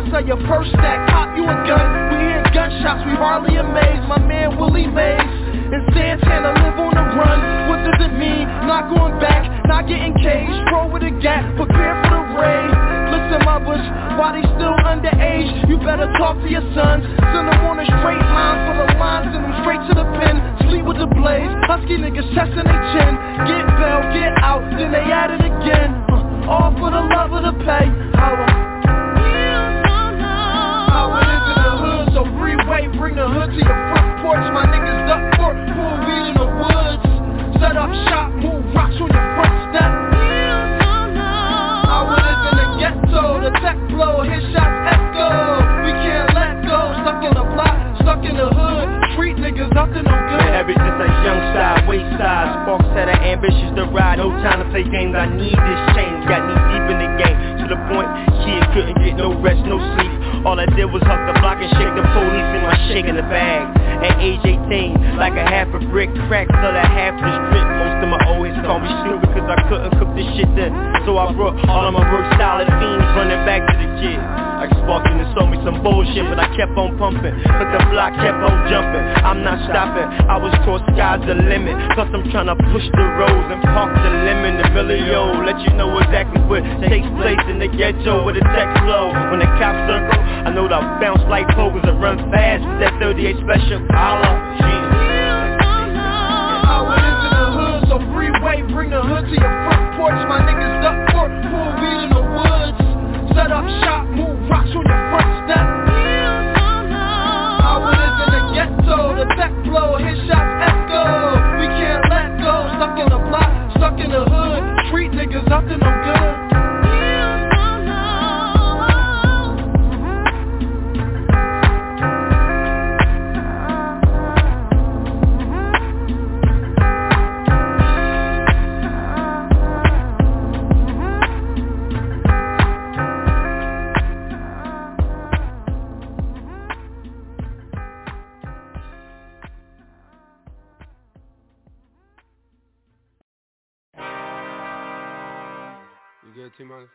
sell your first stack, pop you a gun. We hear gunshots, we hardly amazed. My man Willie Mays and Santana live on the run. What does it mean? Not going back, not getting caged. Roll with a gap, prepare for the raid. Listen, my bush, while they still underage, you better talk to your sons. Send them on a straight line full of lines, send them straight to the pen. Sleep with the blaze, husky niggas chesting their chin. Get bail, get out, then they at it again. Uh, all for the love of the pay. How How it is in the hood, so freeway, bring the hood to your front porch. My niggas duck for pull weed in the woods. Set up shop, move rocks on your front step. How it is in the ghetto, the tech blow, hit shots echo. We can't let go, stuck in the block, stuck in the hood. Street niggas up to no good. Man, ever since a young side, waist size, sparks had an ambitious to ride. No time to play games, I need this change. Got knee deep in the game, to the point, kid couldn't get no rest, no sleep. All I did was huck the block and shake the police in my shake in the bag. At age eighteen, like a half a brick, crack till that half the strip. Most of my always call me stupid because I couldn't cook this shit then. So I brought all of my work solid fiends running back to the kid. I sparked and sold me some bullshit, but I kept on pumping. But the block kept on jumping. I'm not stopping, I was told sky's the limit. Plus I'm tryna push the roads and park the lemon. The Millio, let you know exactly what takes place in the ghetto with a tech flow. When the cops circle, I know that I bounce like pokers and run fast with that thirty-eight special. Holla, How it is in the hood, so freeway, bring the hood to your front porch. My niggas duck for pull weed in the woods. Set up shop, move rocks on your front step. How it is in the ghetto, the tech blow, hit shots echo. We can't let go, stuck in the block, stuck in the hood. Street niggas up to no good. T-Money.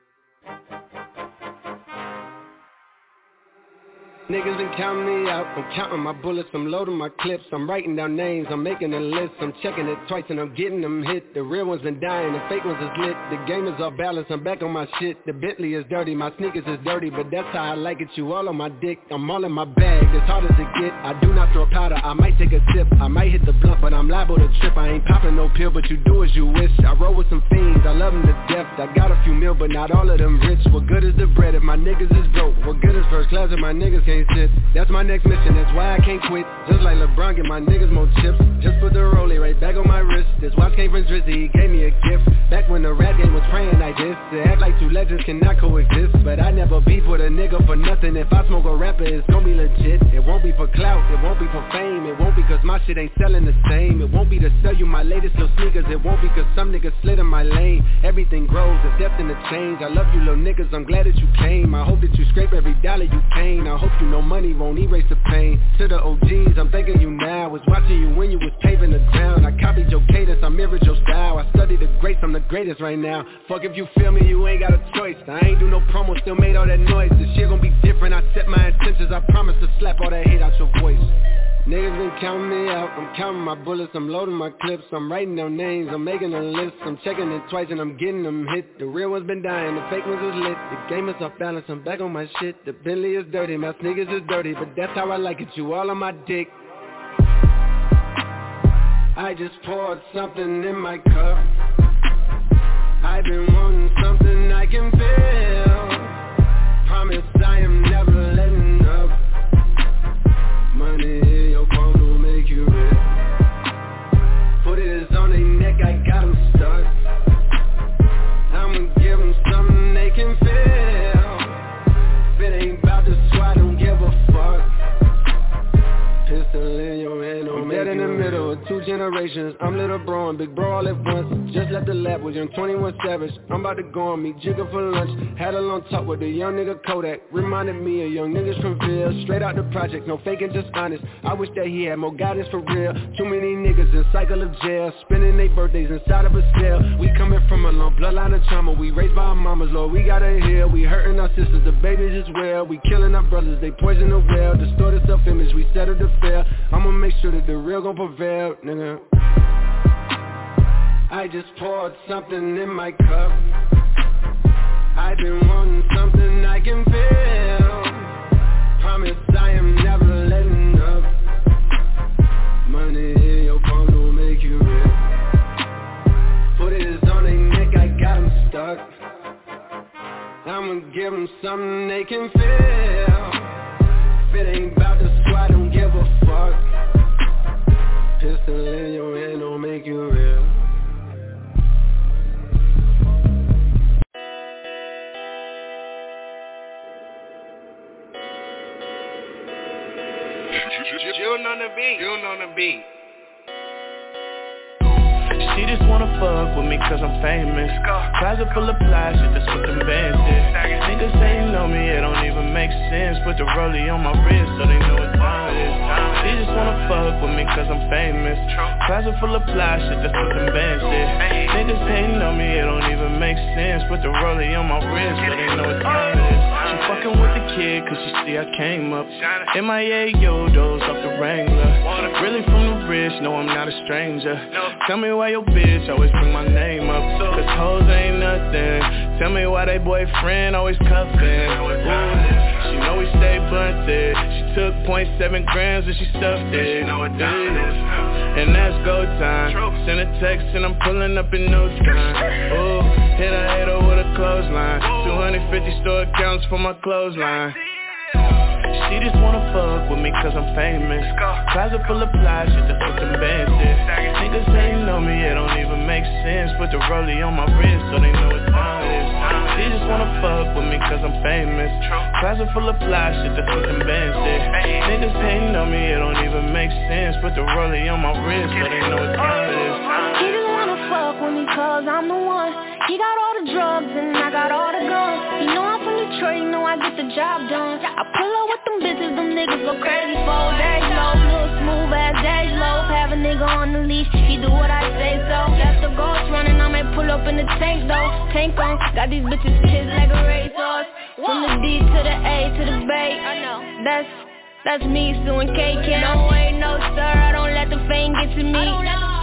Niggas been counting me out, I'm counting my bullets, I'm loading my clips, I'm writing down names, I'm making a list, I'm checking it twice and I'm getting them hit. The real ones been dying, the fake ones is lit, the game is off balance, I'm back on my shit. The Bentley is dirty, my sneakers is dirty, but that's how I like it, you all on my dick, I'm all in my bag, as hard as it get. I do not throw powder, I might take a sip, I might hit the blunt, but I'm liable to trip. I ain't popping no pill, but you do as you wish. I roll with some fiends, I love them to death, I got a few mil, but not all of them rich. What good is the bread if my niggas is broke? What good is first class if my niggas can't sit? That's my next mission, that's why I can't quit. Just like LeBron, get my niggas more chips. Just put the rollie right back on my wrist. This watch came from Drizzy, he gave me a gift. Back when the rap game was praying like this. To act like two legends cannot coexist. But I never beef with a nigga for nothing. If I smoke a rapper, it's gon' be legit. It won't be for clout, it won't be for fame. It won't be cause my shit ain't selling the same. It won't be to sell you my latest little sneakers. It won't be cause some niggas slid in my lane. Everything grows, there's depth in the change. I love you little niggas, I'm glad that you came. I hope that you scrape every dollar you came. I hope you know money won't erase the pain. To the O Gs, I'm thanking you now. Was watching you when you was paving the ground. I copied your cadence, I mirrored your style. I studied the greats, I'm the greatest right now. Fuck if you feel me, you ain't got a choice. I ain't do no promo, still made all that noise. This shit gon' be different, I set my intentions. I promise to slap all that hate out your voice. Niggas been counting me out, I'm counting my bullets, I'm loading my clips, I'm writing down names, I'm making a list, I'm checking it twice and I'm getting them hit. The real ones been dying, the fake ones is lit, the game is off balance, I'm back on my shit. The Bentley is dirty, my sneakers is dirty, but that's how I like it, you all on my dick. I just poured something in my cup, I've been wanting something I can feel. Promise I am never letting up. Money in your phone will make you rich. Put it on their neck, I got them stuck. I'ma give them something they can feel. If it ain't about to swat, don't give a fuck. Pistol in your hand, don't make in the middle of two generations. I'm little bro and big bro all at once. Just left the lab with young twenty-one Savage. I'm about to go on me, jigger for lunch. Had a long talk with a young nigga Kodak. Reminded me of young niggas from Ville. Straight out the project, no faking, just honest. I wish that he had more guidance for real. Too many niggas in cycle of jail, spending their birthdays inside of a cell. We coming from a long bloodline of trauma. We raised by our mamas, Lord, we gotta heal. We hurting our sisters, the babies as well. We killing our brothers, they poison the well. Distorted self-image, we settle to fail. I'ma make sure that the real gon' prevail, nigga. I just poured something in my cup. I've been wanting something I can feel. Promise I am never letting up. Money in your phone will make you real. Put it on their neck, I got them stuck. I'ma give them something they can feel. If it ain't about the squad, don't give a fuck. Pistol in your hand don't make you real. June on the beat, June on the beat. She just wanna fuck with me cause I'm famous. Closet full of fly shit, that's what them bands did. Niggas say you know me, it don't even make sense. Put the rollie on my wrist so they know what time it is. She just wanna fuck with me cause I'm famous. Closet full of fly shit, that's what them bands did. Niggas say you know me, it don't even make sense. Put the rollie on my wrist so they know what time it is. She fucking with the kid cause she see I came up. M I A Yodos off the Wrangler. Really from the rich, no I'm not a stranger. Tell me why your bitch always bring my name up. Cause hoes ain't nothing. Tell me why they boyfriend always cuffin'. Ooh, she know we stay bunted. She took point seven grams and she stuffed it. And that's go time. Send a text and I'm pulling up in no time. Ooh, hit a hater with a clothesline. two hundred fifty store accounts for my clothesline. She just wanna fuck with me cause I'm famous. Closet full of fly shit, that's what them bands did. Niggas say you know me, it don't even make sense. Put the rollie on my wrist so they know what time it is. She just wanna fuck with me cause I'm famous. Closet full of fly shit, that's what them bands did. Niggas say you know me, it don't even make sense. Put the rollie on my wrist so they know what time it is. He just wanna fuck with me cause I'm the one. He got all the drugs and I got all the guns. You know I'm from Detroit, you know I get the job done. I pull up with them bitches, them niggas go crazy for days low. Little smooth ass days low. Have a nigga on the leash, he do what I say so. Left the ghost running, I may pull up in the tank though. Tank on, got these bitches pissed like a racehorse. From the D to the A to the Bay. I know. That's That's me suing K K. No way, no sir, I don't let the fame get to me.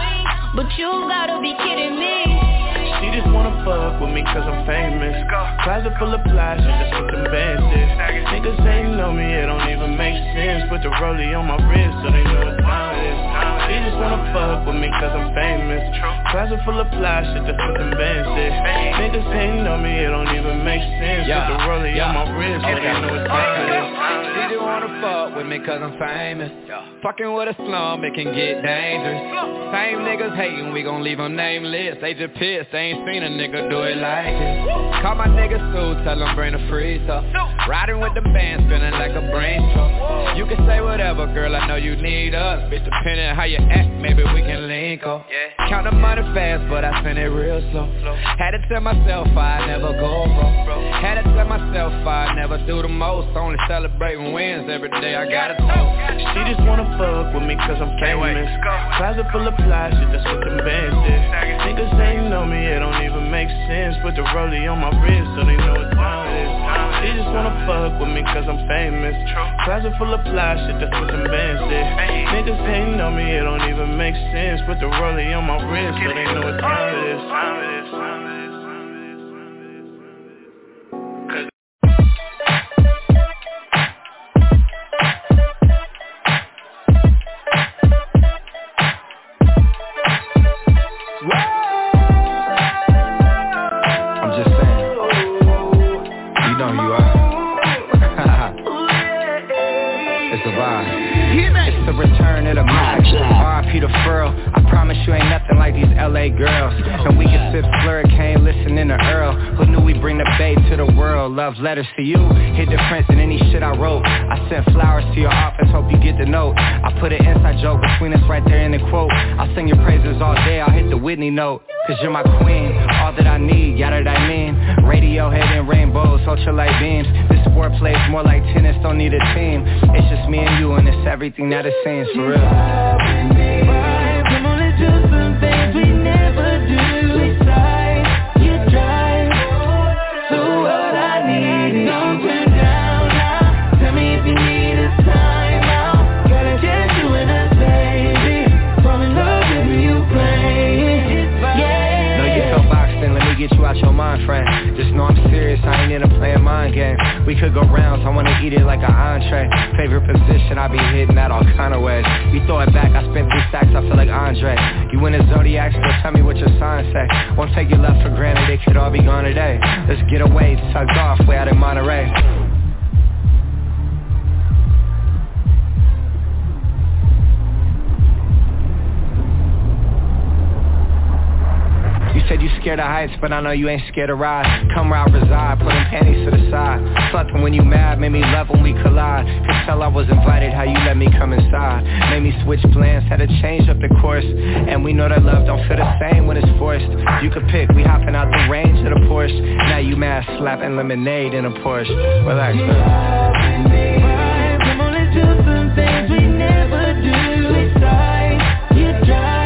But you gotta be kidding me. She just wanna fuck with me cause I'm famous. Closet full of fly shit, that's what them bands did. Niggas say you know me, it don't even make sense. Put the rollie on my wrist so they know what time it is. She just wanna fuck with me cause I'm famous. Closet full of fly shit, that's what them bands did. Niggas say you know me, it don't even make sense. Put the rollie on my wrist so they know what time it is. She just wanna fuck with me cause I'm famous. Fucking with a slum, it can get dangerous. Same niggas hating, we gon' leave them nameless. They just pissed, they ain't seen a nigga do it like this. Call my nigga Sue, tell him bring the freezer. Riding with the band, spinning like a brain truck. You can say whatever, girl, I know you need us. Bitch, depending how you act, maybe we can link up. Count the money fast, but I spend it real slow. Had to tell myself I never go broke. Had to tell myself I never do the most. Only celebrating wins every day, I gotta talk. She just wanna fuck with me cause I'm famous. Closet full of fly shit, that's what them bands did. Niggas say you know me, it don't even make sense. Put the rollie on my wrist so they know what time it is. She just wanna fuck with me cause I'm famous. Closet full of fly shit, that's what them bands did. Niggas say you know me, it don't even make sense. Put the rollie on my wrist so they know what time it is. It's a vibe. It's the return of the Mac. R I P the Furl. I promise you ain't nothing like these L A girls. And we can sip Slurricane, listening to Earl. Who knew we'd bring the bay to the world? Love letters to you, hit different than any shit I wrote. I sent flowers to your office, hope you get the note. I put an inside joke between us right there in the quote. I'll sing your praises all day, I'll hit the Whitney note. Cause you're my queen, all that I need, yeah that I mean. Radiohead and rainbows, ultralight beams. This sport plays more like tennis, don't need a team. It's just me and you and it's everything that it seems, for real. Come on, let's do some things we never do. Inside, you drive. So what I need, don't turn down now. Tell me if you need a time out. Got a chance to win us, baby. Fall in love with me, you play. Know you feel boxed in, let me get you out your mind, friend. Just know I'm serious, I ain't into playing mind games. We could go rounds, I wanna eat it like an entree. Favorite position, I be hitting that all kind of ways. You throw it back, I spent three stacks, I feel like Andre. You in the Zodiac, so tell me what your sign say. Won't take your love for granted, it could all be gone today. Let's get away, tucked off, way out in Monterey. You said you scared of heights, but I know you ain't scared of ride. Come where I reside, putting panties to the side. Fucking when you mad, made me love when we collide. Could tell I was invited, how you let me come inside. Made me switch plans, had to change up the course. And we know that love don't feel the same when it's forced. You could pick, we hopping out the range of the Porsche. Now you mad, slapping lemonade in a Porsche. Relax, man. Come on, let's do some things we never do. Inside, you drive.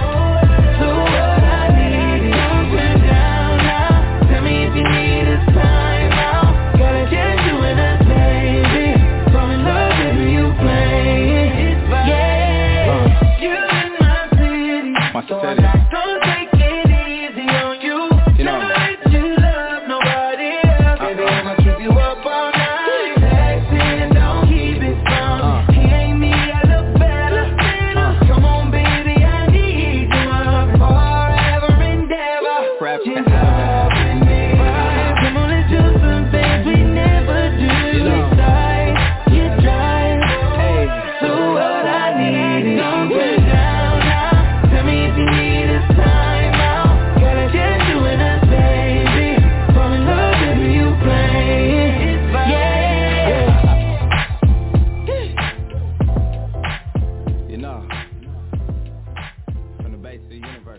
Don't take it easy on you. You know that you love nobody else. Baby, I'ma keep you up all night. Texting, don't keep it from. He ain't me, I look better. Come on, baby, I need you up forever and ever. Just love me. Come on, let's do some things we never do. Inside, you drive. So what I need, don't turn down now. Tell me if you need a time out. Got a chance to win us, baby. Fall in love with me, you play. Yeah. You know, from the base of the universe.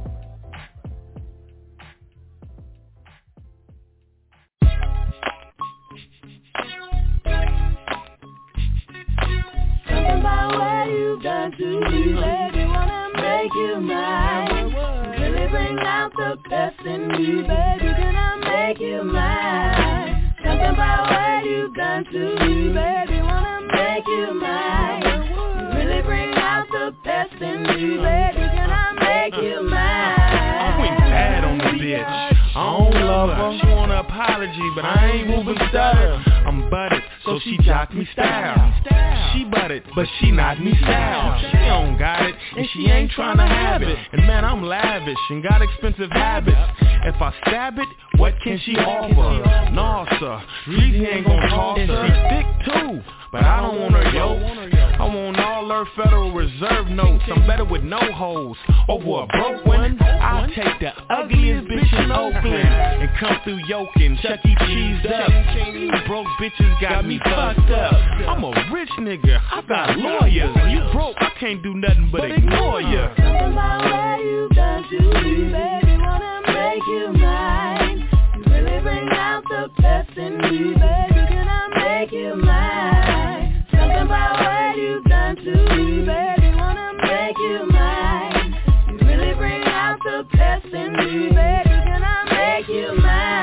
Something about what you've done to me, baby, wanna make you mine. Really bring out the best in me, baby, can I make you mine? Something about what you've done to me, baby, wanna make you mine. Really bring out the best in me, baby, can I make you mine? I went bad on the bitch. I don't love her. She want an apology, but I ain't moving stutter. I'm butted, so she jock me style. She butted, but she knock me style. She don't got it, and she ain't trying to have it. And man, I'm lavish and got expensive habits. If I stab it, what can she offer? Nah, sir, Dreezy ain't gon' toss her. She thick too, but I don't want her yoke. I want all her Federal Reserve notes. I'm better with no hoes. Over a broke one, I'll take the ugliest bitch in Oakland and come through yoking, Chuck E. Cheese up. You broke bitches got me fucked up. I'm a rich nigga, I got lawyers. You broke, I can't do nothing but ignore ya. Something about what you've done to me, baby, wanna make you mine. You really bring out the best in me, baby, can I make you mine? Something about what you've done to me, baby, wanna make you mine. You really bring out the best in me, baby, can I make you mine?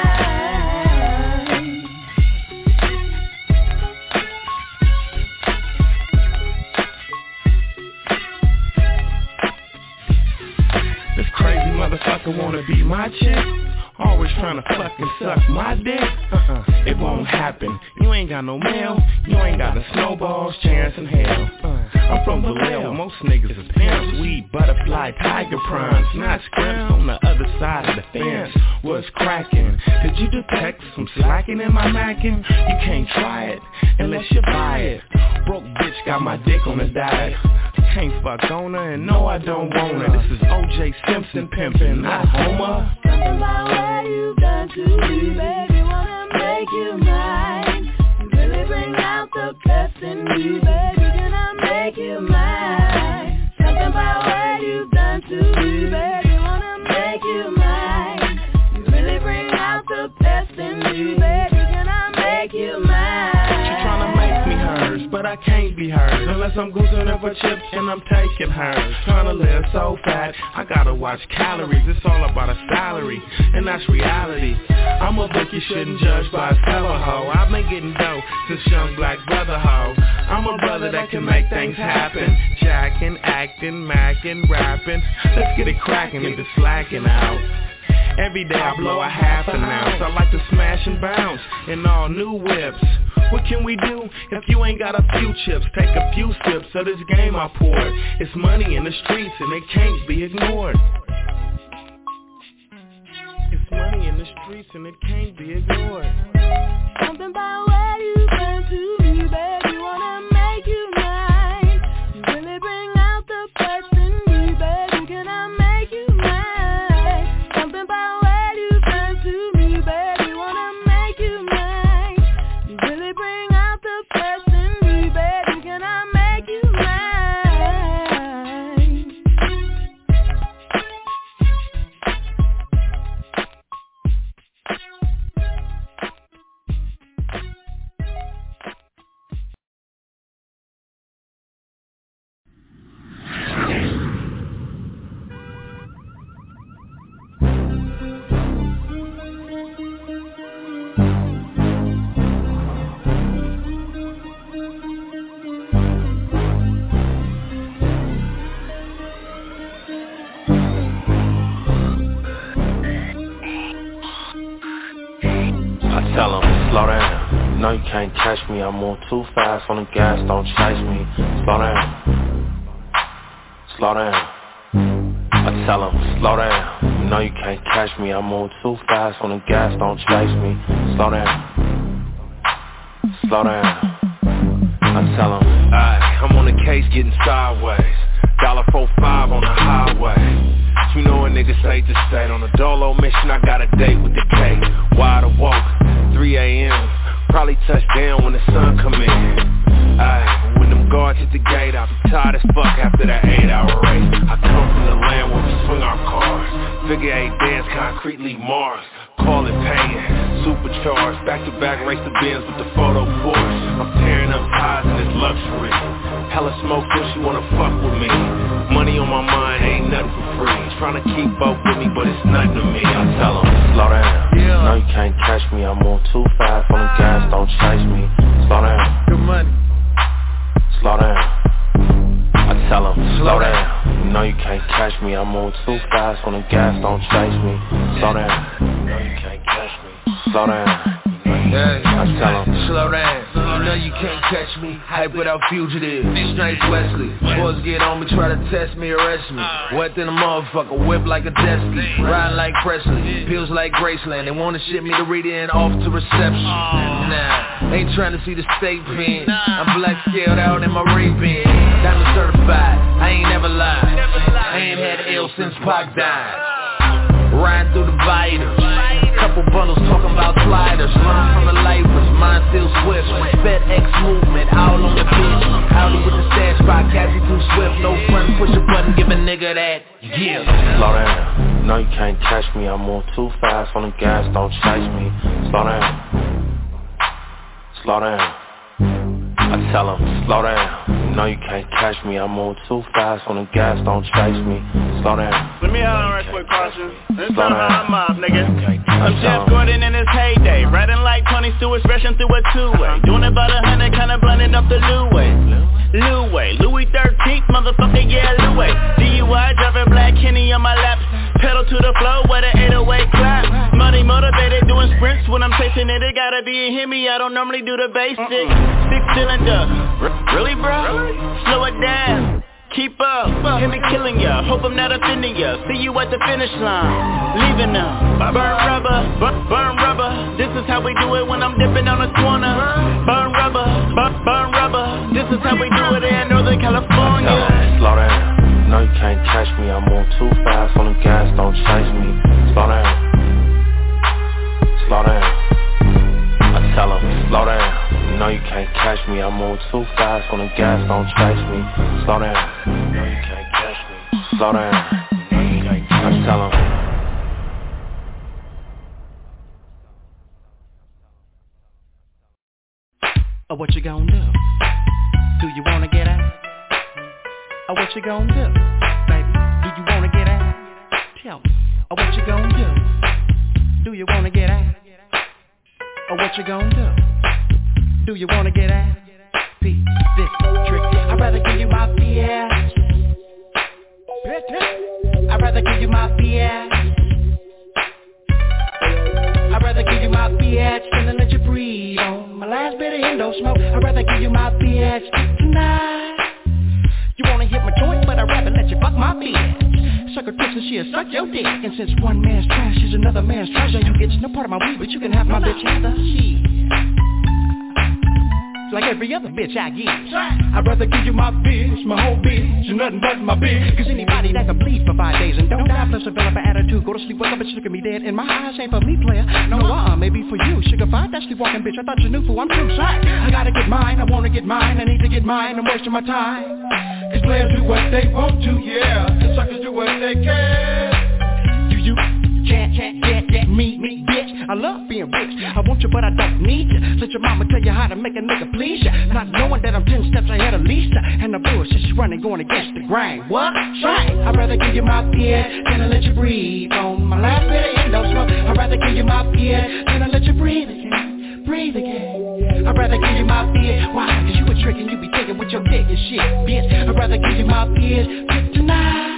This crazy motherfucker wanna be my chick. Always trying to fucking suck my dick. Uh-uh, it won't happen. You ain't got no mail. You ain't got the snowballs, chance in hell. Uh, I'm from Vallejo, most niggas is pimps. Weed, butterfly, tiger prawns, not scrimps. On the other side of the fence, what's cracking? Did you detect some slacking in my mackin'? You can't try it unless you buy it. Broke bitch got my dick on the diet. Can't fuck on her and no I don't want her. This is O J Simpson pimpin', not Homer. Something about what you've done to me, baby, wanna make you mine. You really bring out the best in me, baby, can I make you mine? Something about what you've done to me, baby, wanna make you mine. You really bring out the best in me, baby, can I make you mine? She tryna make me hers, but I can't be hers unless I'm goosing up her chips and I'm taking hers. Tryna live so fat, I gotta watch calories. It's all about a salary, and that's reality. I'm a book you shouldn't judge by a cover hoe. I've been getting dough since young black brother hoe. I'm a brother that can make things happen. Jacking, acting, macking, rapping. Let's get it cracking, leave the slacking out. Every day I blow a half an ounce. I like to smash and bounce in all new whips. What can we do if you ain't got a few chips? Take a few sips of this game I poured. It's money in the streets and it can't be ignored. It's money in the streets and it can't be ignored. Something about what you've done to me, baby, wanna make you mine. You really bring out the best in me, baby, can I make you mine? Something about what you've done to me, baby, wanna make you mine. You really bring out the best in me, baby, can I make you mine? Tell 'em, slow down. No, you can't catch me. I'm on too fast on the gas, don't chase me. Slow down. Slow down. I tell 'em, slow down. No, you can't catch me. I'm on too fast on the gas, don't chase me. Slow down. Slow down. I tell 'em, alright, I'm on the case getting sideways. Dollar four five on the highway. You know a nigga safe to state. On a dolo mission, I got a date with the K. Wide awoke, three a.m. Probably touch down when the sun come in. Aye, when them guards hit the gate, I'll be tired as fuck after that eight hour race. I come from the land where we swing our cars. Figure eight dance, concretely Mars. Call it paying, supercharged. Back to back, race the Benz with the photo Porsche. I'm tearing up ties in this luxury. Hella smoke, so she wanna fuck with me. Money on my mind, ain't nothing for free. Tryna keep up with me, but it's nothing to me. I tell 'em, slow down. Yeah. No, you can't catch me. I'm on too fast on the gas, don't chase me. Slow down. Good money. Slow down. I tell 'em, slow down. No, you can't catch me. I'm on too fast on the gas, don't chase me. Slow down. No, you can't catch me. Slow down. Yeah, I tell 'em, slow down. You know you can't catch me. Hype without fugitive. Straight Wesley. Boys get on me, try to test me, arrest me. Wet in a motherfucker, whip like a Desky. Riding like Presley, pills like Graceland. They wanna ship me to read it and off to reception. Nah, ain't trying to see the state pen. I'm black scaled out in my Ray-Ban. Diamond certified, I ain't never lied. I ain't had ill since Pac died. Riding through the vitals. Couple bundles talking about sliders. Learn from the lifers, mine still swift. FedEx movement, all on the bitch. Audi with the stash spot, Cassie too swift. No front, push a button, give a nigga that gift. Slow down, no you can't catch me. I'm on too fast on the gas, don't chase me. Slow down. Slow down. I tell 'em, slow down. No, you can't catch me. I'm on too fast on the gas, don't chase me. Slow down. Let me have a right quick caution. It's time how I'm up, nigga. I'm Jeff Gordon in his heyday. Riding like Tony Stewart, smashing through a two-way. Doing about a hundred, kinda blending up the Louis. Louis, Louis thirteenth, motherfucker, yeah, Louis. D U I, driving black Kenny on my lap. Pedal pedal to the flow with an eight oh eight clap. Money motivated, doing sprints when I'm chasing it. It gotta be a Hemi, I don't normally do the basic. Six cylinder, R- really bro? Slow it down. Keep up, hear me killing ya. Hope I'm not offending ya. See you at the finish line, leaving them. Burn rubber, burn, burn rubber. This is how we do it when I'm dipping on the corner. Burn rubber, burn, burn rubber. This is how we do it in Northern California. No, slow down, no you can't catch me. I'm on too fast on the gas, don't chase me. Slow down, slow down. I tell them, slow down. No, you can't catch me. I'm on too fast on the gas, don't chase me. Slow down. No, you can't catch me. Slow down. No, you can't catch me. I tell them. Oh, what you gon' do? Do you wanna get out? Oh, what you gon' do? Baby, do you wanna get out? Tell me. Oh, what you gon' do? Do you wanna get out? Oh, what you gon' do? Do you wanna get out? Peep this trick. I'd rather give you my B S. I'd rather give you my B S. I'd rather give you my B S than let you breathe on my last bit of endo smoke. I'd rather give you my B S tonight. You wanna hit my joint, but I'd rather let you fuck my bitch. Suck her tits and she'll suck your dick. And since one man's trash is another man's treasure, you get no part of my weed, but you can have my bitch Heather. Shit. Like every other bitch I get. I'd rather give you my bitch, my whole bitch, and nothing but my bitch. Cause anybody that can bleed for five days and don't die plus develop an attitude, go to sleep, wake up, bitch, look at me dead. And my eyes ain't for me, player. No, uh-uh, maybe for you. Sugar fine, that sleepwalking bitch, I thought you knew, fool, I'm too shy. I gotta get mine, I wanna get mine, I need to get mine, I'm wasting my time. Cause players do what they want to, yeah. And suckers do what they can. Do you can't, can't get, get me, me, bitch. I love being rich, I want you but I don't need you. Let your mama tell you how to make a nigga please ya. Not knowing that I'm ten steps ahead of Lisa. And the bullshit she's running going against the grain. What? Try it. I'd rather give you my beer than I let you breathe on my last bit of endo smoke. I'd rather give you my beer than I let you breathe again, breathe again. I'd rather give you my beer. Why? Cause you a trick and you be thinking with your dick and shit, bitch. I'd rather give you my beer tonight.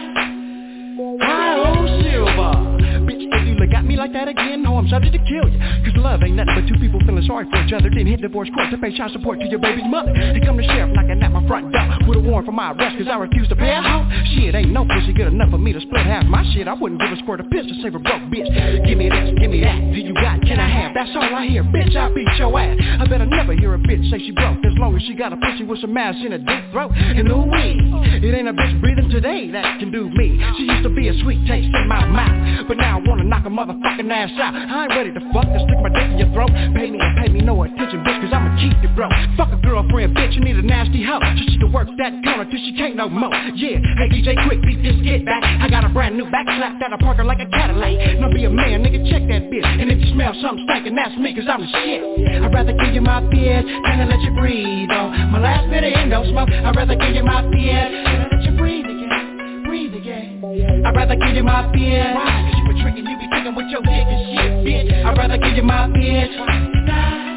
My old silver. Bitch, if you look at me like that again, no, I'm subject to kill you. Cause love ain't nothing but two people feeling sorry for each other. Then hit divorce court to pay child support to your baby's mother. They come to sheriff knocking at my front door with a warrant for my arrest cause I refuse to pay a hoe. Shit, ain't no pussy good enough for me to split half my shit. I wouldn't give a squirt of piss to save a broke bitch. Give me this, give me that. Do you got, can I have? That's all I hear, bitch, I beat your ass. I better never hear a bitch say she broke as long as she got a pussy with some ass in a deep throat. And ooh wee, it ain't a bitch breathing today that can do me. She used to be a sweet taste in my mouth, but now I wanna knock a motherfucking ass out. I ain't ready to fuck and stick my dick in your throat. Pay me and pay me no attention, bitch, cause I'ma keep you broke. Fuck a girlfriend, bitch, you need a nasty hoe, so she can work that counter till she can't no more. Yeah, hey D J, quick, beat this get back. I got a brand new back slap that I park her like a Cadillac. Now be a man, nigga, check that bitch. And if you smell something stinking, that's me, cause I'm the shit. I'd rather give you my bitch than to let you breathe on my last bit of endo smoke. I'd rather give you my bitch than to let you breathe again, breathe again. I'd rather give you my bitch. Why? Cause you were tricking, you be thinking with your dick and shit, bitch. I'd rather give you my bitch tonight.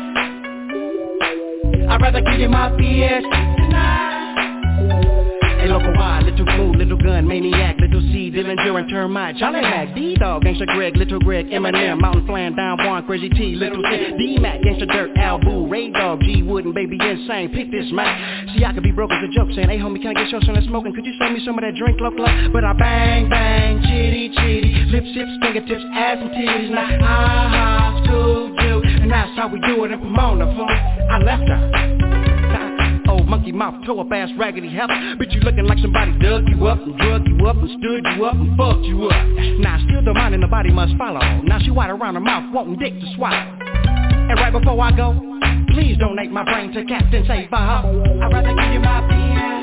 I'd rather give you my bitch tonight. Hey, local wide, little move, little gun, maniac, little C, Dillinger and termite, Charlie Mac, D-Dog, Gangsta Greg, Little Greg, Eminem, Mountain Flan, Down Juan, Crazy T, Little T, D-Mac, Gangsta Dirt, Al Boo, Ray Dog, G Wood, and Baby Insane, pick this Mac. See, I could be broke as a joke, saying, hey homie, can I get your son of smoking? Could you send me some of that drink, local? But I bang, bang, chitty, chitty, lip sips, fingertips, ass and titties, now ha ha, school you, and that's how we do it in Pomona, fool. I left her. Old monkey mouth, toe up ass, raggedy help. Bitch, you looking like somebody dug you up and drug you up and stood you up and fucked you up. Now still the mind and the body must follow. Now she wide around her mouth, wanting dick to swallow. And right before I go, please donate my brain to Captain Save Bob. I'd rather give you my piano.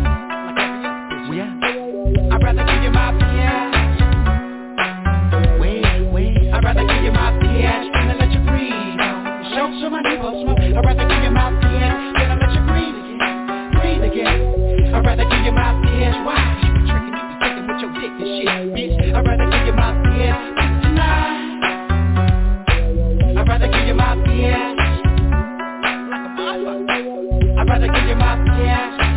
Yeah. I'd rather give you my piano. Wait, wait. I'd rather give you my piano than to let you breathe. Show some of people smoke. I'd rather give you my piano than to let you breathe again, breathe again. I'd rather give you my piano. Why? You be tricking, you be thinking with your dick and shit, bitch. I'd rather give you my piano tonight. I'd rather give you my piano like a motherfucker. I'd rather give you my piano.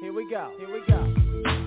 Here we go. Here we go.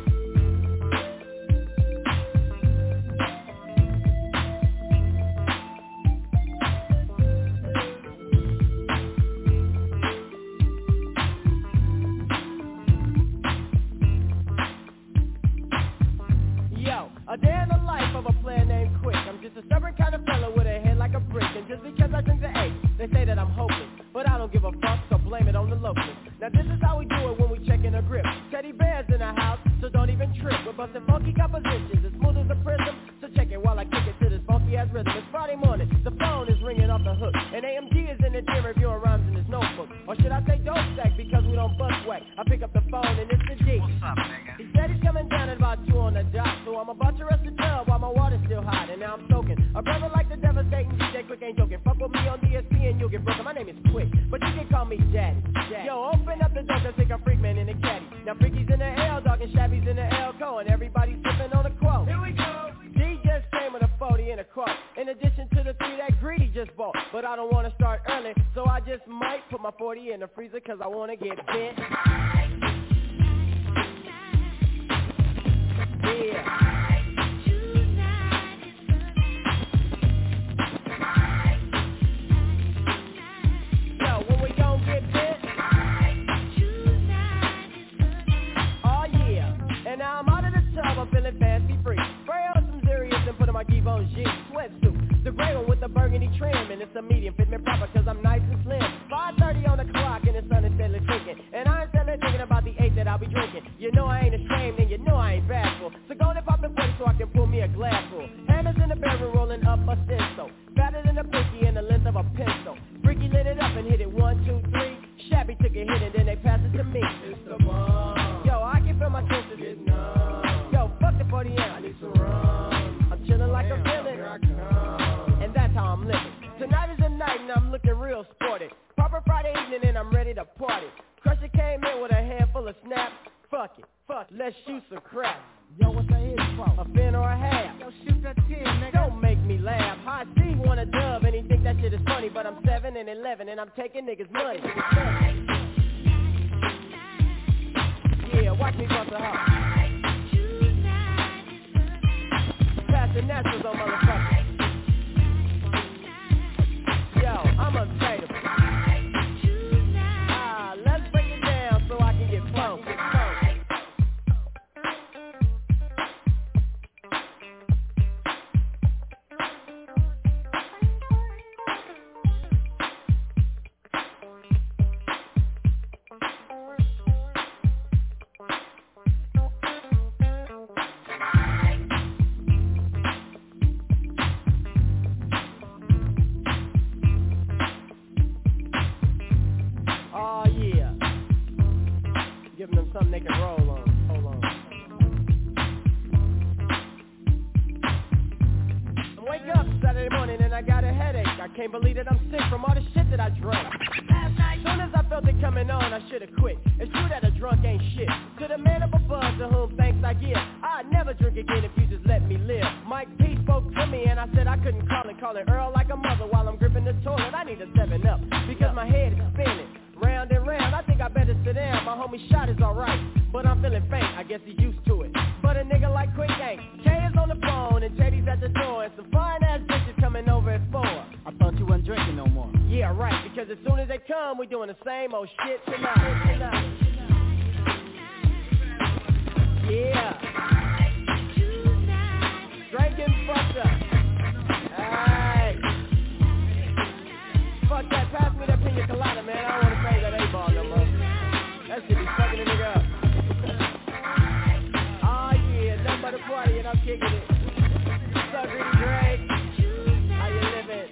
A day in the life of a player named Quick. I'm just a stubborn kind of fella with a head like a brick. And just because I drink the A, they say that I'm hopeless. But I don't give a fuck, so blame it on the locals. Now this is how we do it when we check in a grip. Teddy bears in the house, so don't even trip. We're busting funky compositions, as smooth as a prism. So check it while I kick it to this funky ass rhythm. It's Friday morning, the phone is ringing off the hook. And A M G is in the gym reviewing rhymes in his notebook. Or should I say dope stack, because we don't bust whack. I pick up the phone and it's the G. What's up, nigga? He said he's coming down at about two on the dot. So I'm about to rest the tub while my water's still hot. And now I'm soaking. A brother like the devastating D J Quick ain't joking. Fuck with me on D S P and you'll get broken. My name is Quick, but you can call me Daddy. Daddy. Yo, open up the door cause take a freak man in the caddy. Now Freaky's in the L, dog, and Shabby's in the L co. And everybody's sipping on a quote. Here we go. D just came with a forty and a quote. In addition to the three that Greedy just bought. But I don't want to start early, so I just might put my forty in the freezer cause I want to get bent. Yeah. I'm feeling fancy free. Spray on some Zerius and put on my Givenchy sweatsuit. The gray one with the burgundy trim. And it's a medium, fit me proper cause I'm nice and slim. five thirty on the clock and the sun is steadily sinking. And I ain't steadily thinking about the eight that I'll be drinking. You know I ain't ashamed and you know I ain't bashful. So go and pop the forty so I can pull me a glass full. Hammers in the barrel rolling up a stencil. Fatter than a pinky and the length of a pencil. Freaky lit it up and hit it one, two, three. Shabby took a hit and then they passed it to me. It's the bomb. Yo, I can feel my senses getting numb. Fuck the forty ounce. I need some rum. I'm chilling like a villain, and that's how I'm living. Tonight is the night and I'm looking real sporty. Proper Friday evening and I'm ready to party. Crusher came in with a handful of snaps. Fuck it, fuck it. Let's shoot some crap. Yo, what's that hit for? A fin or a half? Yo, shoot that ten, nigga. Don't make me laugh. I see one a dub and he think that shit is funny, but I'm seven and eleven and I'm taking niggas' money. Yeah, watch me bust a hop. The naturals on motherfucker. Yo, I'm unfadable. Ah, let's break it down so I can get funky. Something they can roll on. Hold on. I wake up Saturday morning and I got a headache. I can't believe that I'm sick from all the shit that I drank. Last night, soon as I felt it coming on, I should've quit. It's true that a drunk ain't shit. To the man of a buzz to whom thanks I give. I'd never drink again if you just let me live. Mike P spoke to me and I said I couldn't call it. Calling Earl like a mother while I'm gripping the toilet. I need a seven up because my head is spinning. Round and round, I think I better sit down. My homie shot is alright, but I'm feeling faint, I guess he's used to it. But a nigga like Quick ain't. K is on the phone and Teddy's at the door. And some fine ass bitches coming over at four. I thought you wasn't drinking no more. Yeah, right, because as soon as they come, we doing the same old shit tonight. tonight. Yeah. Drinking fucked up. Alright. Fuck that, pass me that pina colada, man. I don't want to play that A-ball no more. That shit be fucking a nigga up. Oh yeah, nothing but a party and I'm kicking it. What's up, Greedy Drake? How you living?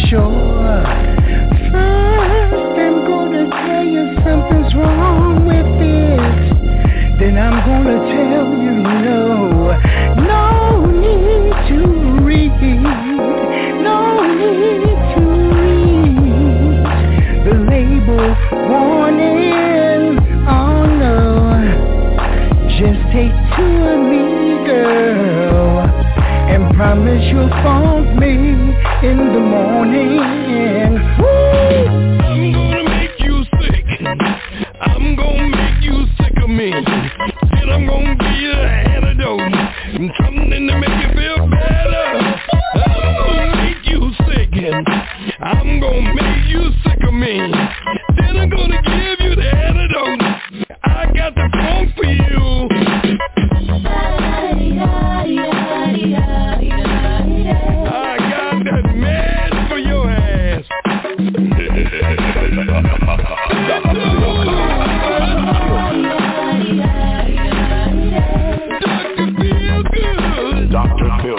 sure. First, I'm gonna tell you something's wrong with it. Then I'm gonna tell you no. No need to read. No need to read the label warning. Oh no. Just take two of me, girl, and promise you'll phone me in the morning. Woo! I'm gonna make you sick. I'm gonna make you sick of me. And I'm gonna give you an antidote, something to make you feel better. I'm gonna make you sick. I'm gonna make you sick of me. Then I'm gonna give you the antidote. I got the funk for you. I got that mess for your ass. Doctor Phil.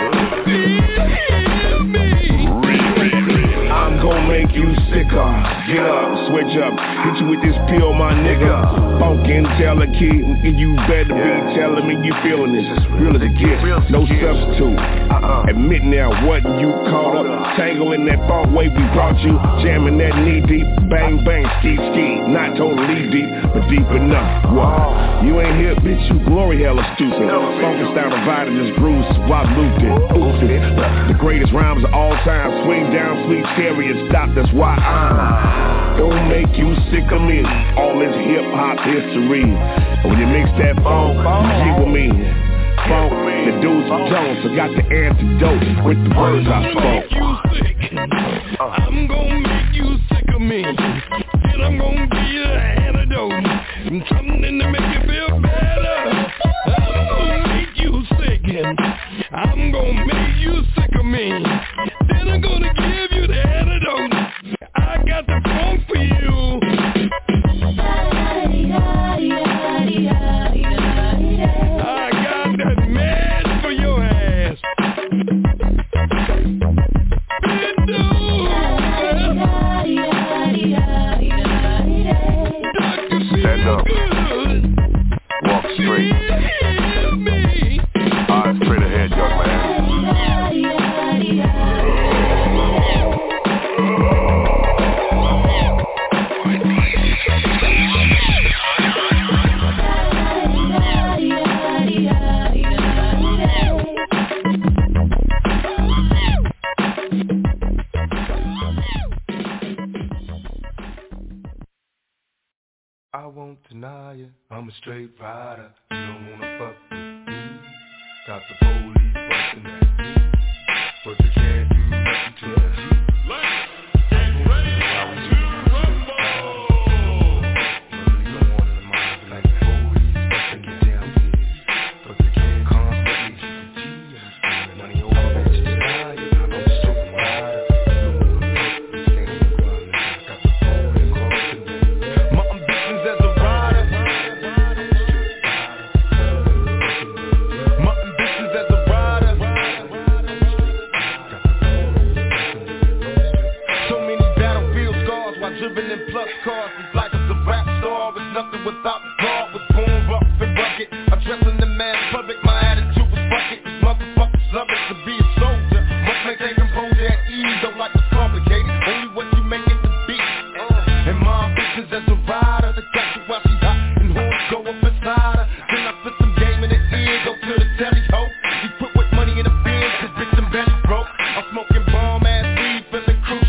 I'm gonna make you sicker. Get up, switch up, hit you with this pill, my nigga. Funkin' tell a kid, and you better be telling me you feeling this. Real as it gets, no substitute. Admit now what you caught up. Tangle in that funk way we brought you. Jamming that knee deep, bang bang, ski ski. Not totally deep, but deep enough. Wow, you ain't here, bitch, you glory hella stupid. Funkenstein provided this bruise, why looped it, oops it. The greatest rhymes of all time. Swing down, sweet, scary, and stop. That's why I'm gonna make you sick of me. All this hip hop history. When you mix that funk, you get with me. Funk, the dudes from Jones, so got the antidote with the words I spoke. I'm gonna make you sick of me. Then I'm gonna give you an antidote, something to make you feel better. I'm gonna make you sick. I'm gonna make you sick of me. Then I'm gonna give you the antidote. I got the funk for you. I got that mess for your ass. Stand up. Walk straight. Eyes straight ahead, young man. I won't deny it, I'm a straight rider. You don't wanna fuck with me. Got the police bustin' at me, but they can't do nothing to me.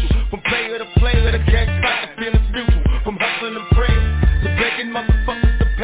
From hustling and praying to begging motherfuckers to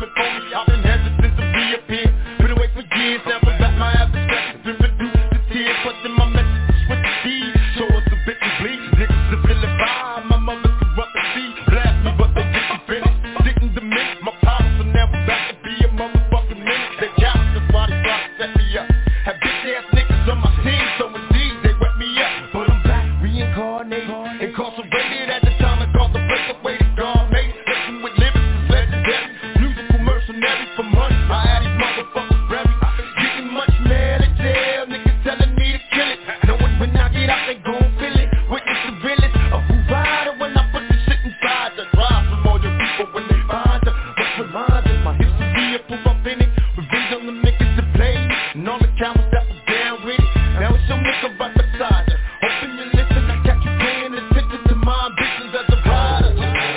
coming for me. I've been hesitant to reappear. Been away for years, never back my adversaries. Been reduced to tears, busting my messages with the deed. Show us a bit to bleed. Niggas are feeling vibe. My mother's corrupt and see. Blast me, but they didn't finish. Didn't diminish my powers, so now I'm back to be a motherfucking minute. They count, that's why they try to set me up. Have bitch ass niggas on my team, so indeed they wet me up. But I'm back, reincarnated, incarcerated at the time I caught the breakaway to God made it. Listen with lyrics is legendary, musical mercenary for money. I had these motherfuckers buried, getting much mad at jail. Niggas telling me to kill it, knowing when I get out they gon' feel it. Witness the realest of who rider when I put the shit inside the drive from all your people when they find her. But reminders, my history of proof I'm in it. Revenge on the niggas that play me, and all the cowards that was down with it. Now it's your nigga right beside her. Hoping you listen, I catch you paying attention to my ambitions as a rider.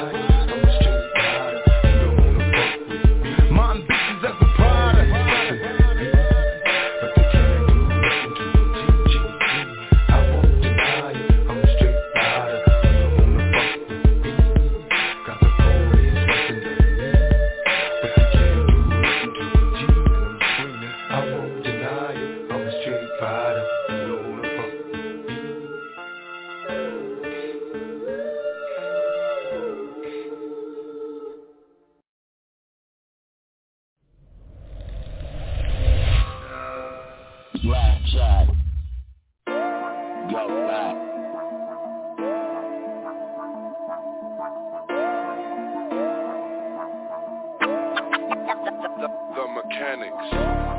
My ambitions as a rider. But they can't do nothing to a G G. I won't deny it, I'm a straight rider. You don't wanna fuck with me. Got the police watching the me. But they can't do nothing to a G, and I'm screaming. I won't deny it, I'm a straight rider. You don't wanna fuck with me. Black shot. Go back. The, the mechanics.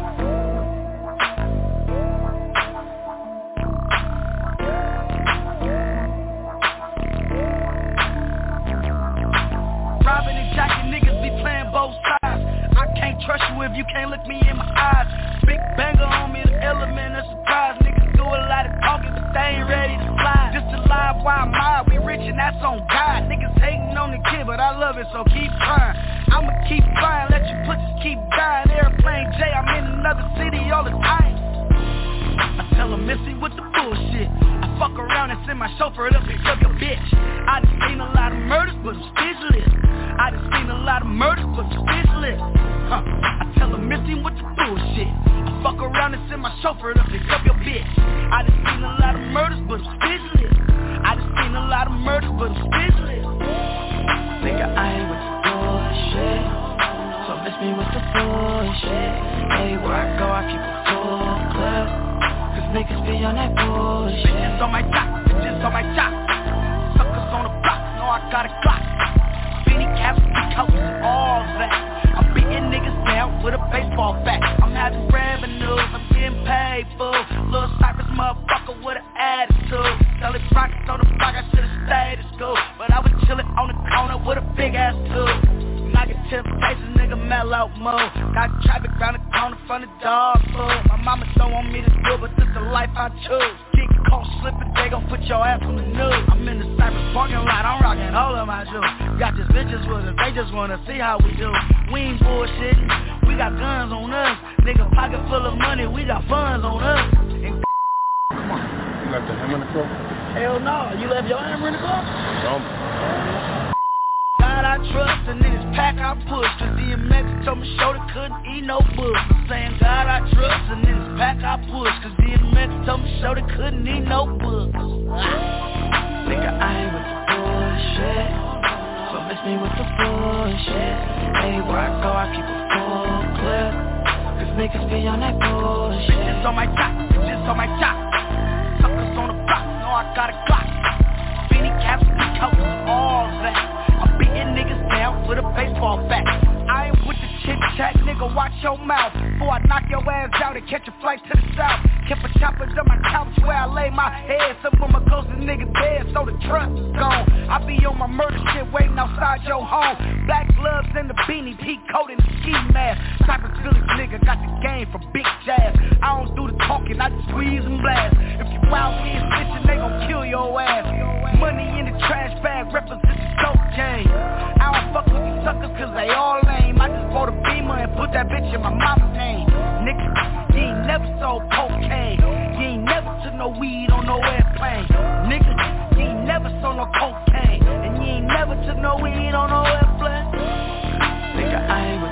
Robbing and jacking niggas be playing both sides. I can't trust you if you can't look me in my eyes. Big banger on me, the element of surprise. Niggas do a lot of talking, but they ain't ready to fly. Just to lie, why am I? We rich and that's on God. Niggas hating on the kid, but I love it, so keep trying. I'ma keep flying, let you pussies keep dying. Airplane J, I'm in another city all the time. I tell them Missy with the bullshit. I fuck around and send my chauffeur to pick up your bitch. I done seen a lot of murders, but I'm speechless. I done seen a lot of murders, but I'm speechless. Huh. I tell them Missy with the bullshit. I fuck around and send my chauffeur to pick up your bitch. I done seen a lot of murders, but I'm speechless. I done seen a lot of murders, but I'm speechless. Nigga, I ain't with the bullshit. So miss me with the bullshit. Hey, where I go, I keep a full clip. Cause niggas be on that bullshit. Bitches on my top, bitches on my top. Suckers on the block, know I got a clock. Beanie caps, coats, all that. I'm beating niggas down with a baseball bat. I'm having revenues, I'm getting paid for. Little Cypress motherfucker with an attitude. Selling rockets on the block, I should've stayed at school. But I was chillin' on the corner with a big ass tube. I get temptation, nigga, mellow mode. Got traffic round the corner from the dog food. My mama don't want me to do, but this the life I choose. Get caught slipping, they gon' put your ass on the news. I'm in the Cypress parking lot, I'm rocking all of my jewels. Got these bitches with us, they just wanna see how we do. We ain't bullshitting, we got guns on us. Nigga pocket full of money, we got funds on us. And come on. You left the hammer in the club? Hell no, you left your hammer in the club? No. God I trust, and in his pack I push. Cause D M X told me shoulder couldn't eat no bush. I'm saying God I trust, and in his pack I push. Cause D M X told me shoulder couldn't eat no bush. Nigga, I ain't with the bullshit. So miss me with the bullshit. Hey, where I go, I keep a full clip. Cause niggas be on that bullshit. Bitches on my top, bitches on my top. Suckers on the block, know I got a clock. Beanie caps, coats, all that. I'm beating niggas down with a baseball bat. I ain't with the chit chat, nigga, watch your mouth. Before I knock your ass out and catch a flight to the south. Kept a chopper on my couch where I lay my head. Some of my closest niggas dead, so the trust is gone. I be on my murder shit waiting outside your home. Black gloves and the beanie, peak coat and the ski mask. Cypress Village nigga got the game from Big Jazz. I don't do the talking, I just squeeze and blast. If you out here snitching, they gon' kill your ass. Money in the trash bag represents the dope game. I don't fuck with these suckers cause they all lame. I just bought a Beamer and put that bitch in my mama's name. Nigga, you ain't never sold cocaine. You ain't never took no weed on no airplane. Nigga, you ain't never sold no cocaine. And you ain't never took no weed on no airplane. Nigga, I ain't with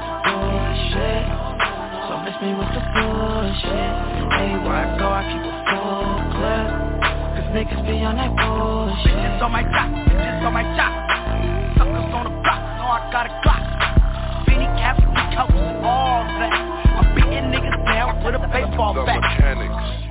me with the bullshit. Anywhere I go, I keep a full clip. Cause niggas be on that bullshit. Bitches on my top, bitches on my top. Suckers on the block, so I got a clock. Beanie caps, coats, all that. I'm beating niggas down with a baseball the bat. Mechanics.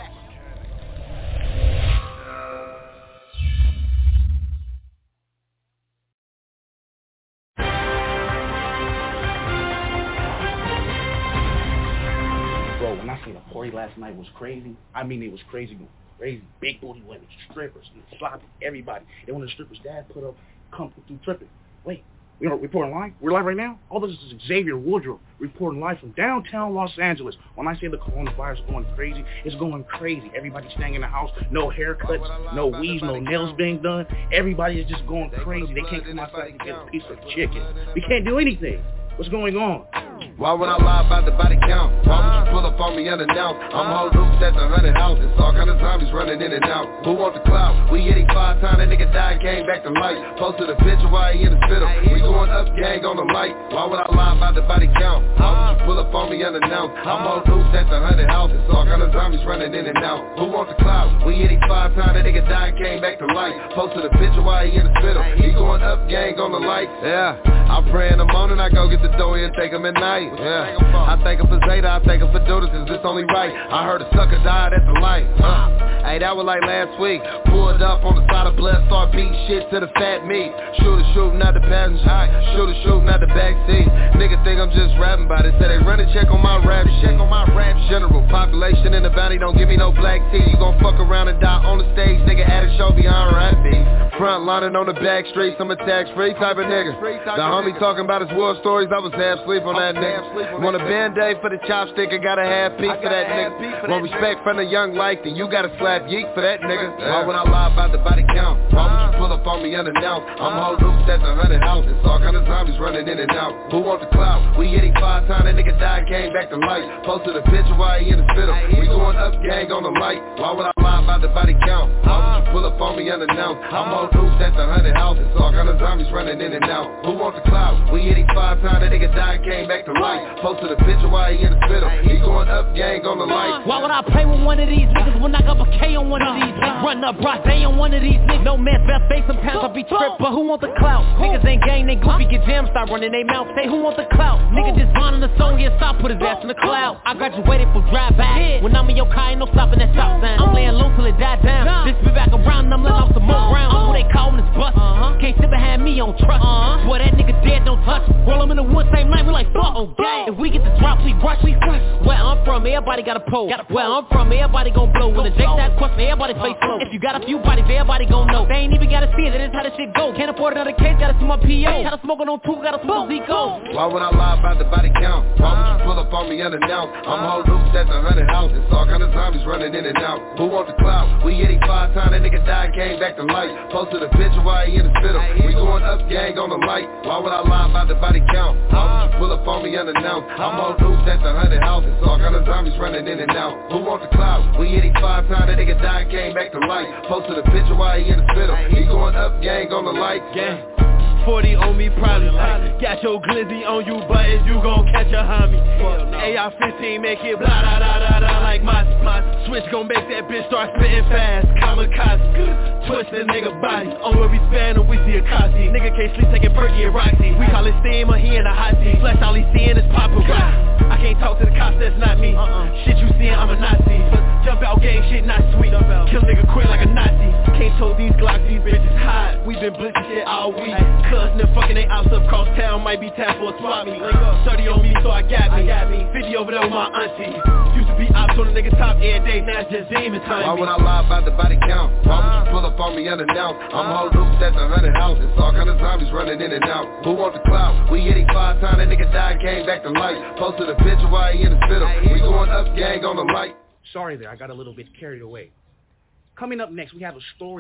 Bro, when I seen a party last night was crazy. I mean, it was crazy, crazy. Big booty women, strippers, sloppy, everybody. And when the strippers' dad put up, come through tripping. Wait, we are reporting live? We're live right now? All this is Xavier Woodrow reporting live from downtown Los Angeles. When I say the coronavirus is going crazy, it's going crazy. Everybody's staying in the house, no haircuts, no weaves, no nails being done. Everybody is just going crazy. They can't come outside and get a piece of chicken. We can't do anything. What's going on? Why would I lie about the body count? Why would you pull up on me unannounced? I'm whole roots at the hundred houses. All kind of zombies running in and out. Who want the clout? We hit it five times, that nigga died, came back to life. Posted a picture while he in the spittle. We going up, gang on the light. Why would I lie about the body count? Why would you pull up on me unannounced? I'm whole roots at the hundred houses. All kind of zombies running in and out. Who want the clout? We hit it five times, that nigga died, came back to life. Posted a picture while he in the spittle. He going up, gang on the light. Yeah, I pray in the morning, I go get the dough and take him at night. Yeah. I thank him for Zeta, I thank him for Judas, is this only right? I heard a sucker died at the light. Uh, hey, that was like last week. Pulled up on the side of blood, start beating shit to the fat meat. Shooter shooting out the passenger, shooter shooting out the backseat. Nigga think I'm just rapping about it. Say they run a check on my rap shit. On my rap general population in the bounty, don't give me no black tea. You gon' fuck around and die on the stage, nigga at a show behind rap beats. Front lining on the back streets, I'm a tax free type of nigga. The homie talking about his war stories, I was half asleep on that nigga. Want a band-aid for the chopstick, I got a half piece for that nigga. Want respect from the young life, then you gotta slap yeek for that nigga. Why would I lie about the body count? Why would you pull up on me unannounced? I'm whole roots at the hundred houses. All kind of zombies running in and out. Who want the clout? We hit it five times, that nigga died, came back to life. Posted a picture while he in the spittle. We going up, gang on the light. Why would I lie about the body count? Why would you pull up on me unannounced? I'm whole roots at the hundred houses. All kind of zombies running in and out. Who want the clout? We hit it five times, that nigga died, came back to life. Posted a picture while he in the spittle. He going up, gang on the light. Why would I play with one of these niggas when I got a K on one of these niggas? Run up broad day on one of these niggas. No man best face, sometimes I be tripped, but who want the clout? Niggas ain't gang, they goofy, get jammed, start running they mouth. Say who want the clout? Nigga just run on the song, yeah, stop, put his ass in the cloud. I graduated from drive-by. When I'm in your car, ain't no stopping that stop sign. I'm laying low till it die down. This be back around, I'm letting off some more rounds. Who they callin' this bus? Can't sit behind me on trust. Boy, that nigga dead, don't touch. Roll him in the woods, same night, we like fuck. Oh, gang. If we get the drop, we rush, we rush. Where I'm from, everybody got a pole. Where I'm from, everybody gon' blow. When the Jake that question, everybody face slow. If you got a few bodies, everybody gon' know. They ain't even gotta see it, that is how this shit go. Can't afford another case, gotta see my P O. Gotta smoking on two, gotta smoke Zico. Why would I lie about the body count? Why would you pull up on me unannounced? I'm whole roots at the hundred houses. All kind of zombies running in and out. Who want the clout? We hit it five times, that nigga died, came back to life. Posted a picture while he in the spittle. We going up, gang on the light. Why would I lie about the body count? Why would you pull up on me unannounced? I'm whole roots at the hundred houses. All kind of zombies running in and out. Who want the clout? We hit it five times, that nigga died, came back to life. Posted a picture while he in the spittle. He going up, gang on the light. Gang. forty on me probably like, got your glizzy on you, but if you gon' catch a homie. A R fifteen make it blah da da da da like my switch gon' make that bitch start spitting fast. Kamikaze, twist the nigga body. On where we span and we see a Kasi. Nigga can't sleep taking Perky and Roxy. We call it steam or he in a hot seat. Flex all he seeing is paparazzi. I can't talk to the cops, that's not me. Uh-uh. Shit you seeing, I'm a Nazi. Jump out gang shit not sweet. Kill nigga quick like a Nazi. Can't told these Glocks, these bitches hot. We been blitzing shit all week. Cousin and fucking they ops up cross town, might be time for a swap me. thirty on me, so I got me. fifty over there with my auntie. Used to be ops on the nigga top every day, now it's just demon time. Why would I lie about the body count? Why would you pull up on me unannounced? I'm whole roots at the hundred houses. All kind of zombies running in and out. Who want the clout? We hit it five times, that nigga died, came back to life. Posted a picture while he in the spittle. We going up, gang on the light. Sorry there, I got a little bit carried away. Coming up next, we have a story.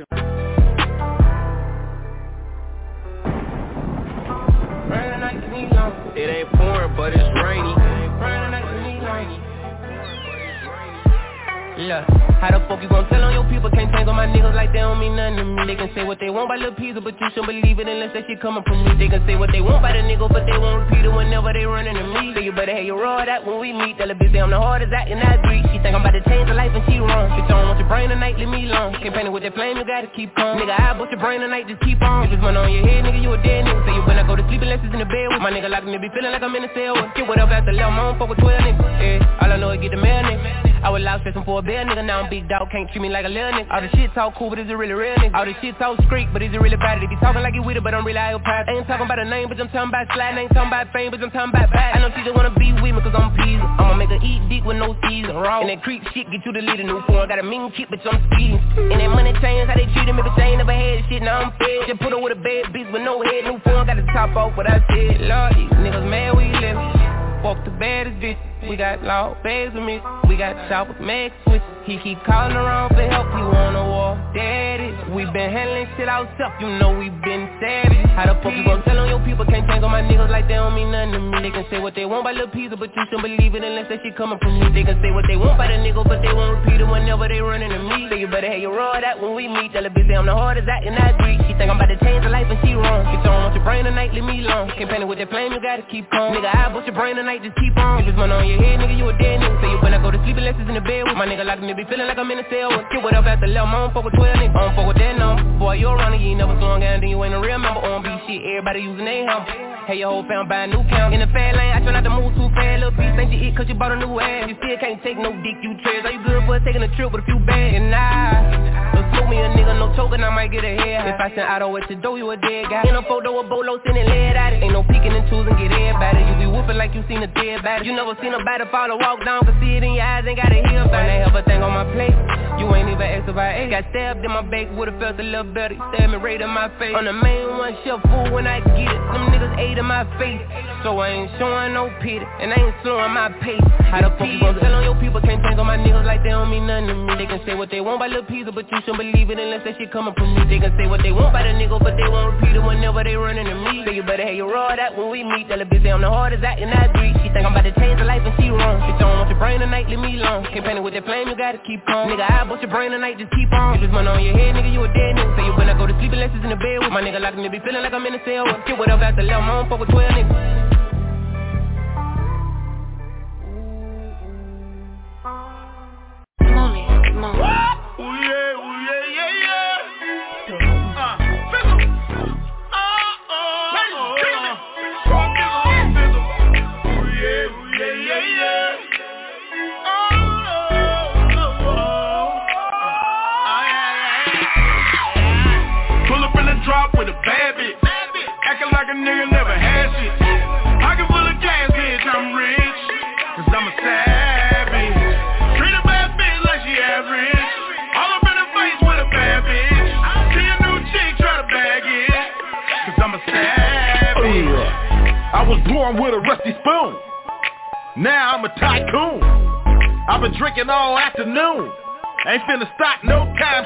It ain't pouring, but it's rainy. Look, how the fuck you gon' tell on your people? Can't tangle my niggas like they don't mean nothing to me. They can say what they want by Lil Pizza, but you shouldn't believe it unless that shit coming from me. They can say what they want by the nigga, but they won't repeat it whenever they running to me. Say you better have your roll that when we meet. That little bitch say I'm the hardest act and I agree. She think I'm about to change her life and she wrong. Bitch, I don't want your brain tonight, leave me alone. Can't paint it with that flame, you gotta keep on. Nigga, I bust your brain tonight, just keep on. If it's one on your head, nigga, you a dead nigga. Say you better go to sleep unless it's in the bed with my nigga like me, be feeling like I'm in the cell with. Get what up after eleven, I don't fuck with twelve niggas. Yeah, all I know is get the mail nigga. I was loud stressing for a bear nigga, now I'm big dog, can't treat me like a little nigga. All the shit talk cool, but is it really real nigga? All the shit talk streak, but is it really bad? They be talking like you with it, but I'm really out past. I ain't talking about a name, but I'm talking about slide. I ain't talking about fame, but I'm talking about bad. I know she just wanna be with me cause I'm peasy. I'ma make her eat dick with no season. Raw. And that creep shit get you to lead a new form. Got a mean kick, bitch, I'm speeding. And that money change, how they treated me, bitch, I ain't never had shit, now I'm fed. Just put her with a bad bitch with no head, new form. Got to top off what I said. Lord, these niggas mad we live. Fuck the baddest bitch. We got law bags with me. We got choppers, mag switch. He keep calling around for help. You on the wall, that is. We been handling shit ourselves. You know we been savage. How the fuck you gon' tell on your people? Can't change on my niggas like they don't mean nothing to me. They can say what they want by Lil Pizza, but you shouldn't believe it unless that shit coming from me. They can say what they want by the nigga, but they won't repeat it whenever they running to me. So you better have your raw that when we meet. Tell a bitch say I'm the hardest act and I agree. She think I'm about to change her life and she wrong. Bitch, I don't want your brain tonight, leave me alone. Can't paint it with that flame, you gotta keep calm. Nigga, I bust your brain tonight, just keep on. If it's one on your head, nigga, you a dead nigga. Say you better go to sleep unless it's in the bed with my nigga like me, be feeling like I'm in the cell with. Get what up after eleven, I don't fuck with twelve niggas. I don't fuck with that number. Boy, you around you ain't never slowing down, then you ain't a real member. On B shit, everybody using their help. Hey, your whole fam buy a new count. In the fat lane, I try not to move too fast. Little bitch think you eat cause you bought a new ass. You still can't take no dick, you trash. Are you good for taking a trip with a few bags? And nah, don't smoke me a nigga, no choking, I might get a hair. If I send Otto at the door, you a dead guy. In a photo with Bolo, sending lead at it. Ain't no peeking and choosing, get everybody. You be whooping like you seen a dead body. You never seen nobody fall or walk down, but see it in your eyes, ain't gotta hear about it. When they have a thing on my plate, you ain't even asked about it. Got stabbed in my back, would've felt a little better. Stabbed me right in my face. On the main one, chef fool when I get it. Them niggas ate in my face. So I ain't showing no pity, and I ain't slowing my pace. How the fuck you gon' tell on your people? Can't change on my niggas like they don't mean nothing to me. They can say what they want by Lil Pizza, but you shouldn't believe it unless that shit coming from me. They can say what they want by the nigga, but they won't repeat it whenever they running to me. So you better have your raw that when we meet. Tell a bitch say I'm the hardest act and I agree. She think I'm about to change her life and she wrong. Bitch, I don't want your brain tonight, leave me alone. Can't paint it with that flame, you gotta keep on. Nigga, I bust your brain tonight, just keep on. If it's one on your head, nigga, you a dead nigga. So you better go to sleep unless it's in the bed with my nigga like me, be feeling like I'm in the cell with. Get what up after eleven, I don't fuck with twelve niggas. With a bad bitch, acting like a nigga never had shit. Pocket full of cash, bitch, I'm rich, cause I'm a savage. Treat a bad bitch like she average. All up in the face with a bad bitch. See a new chick, try to bag it, cause I'm a savage. uh, I was born with a rusty spoon. Now I'm a tycoon. I've been drinking all afternoon. Ain't finna stop no time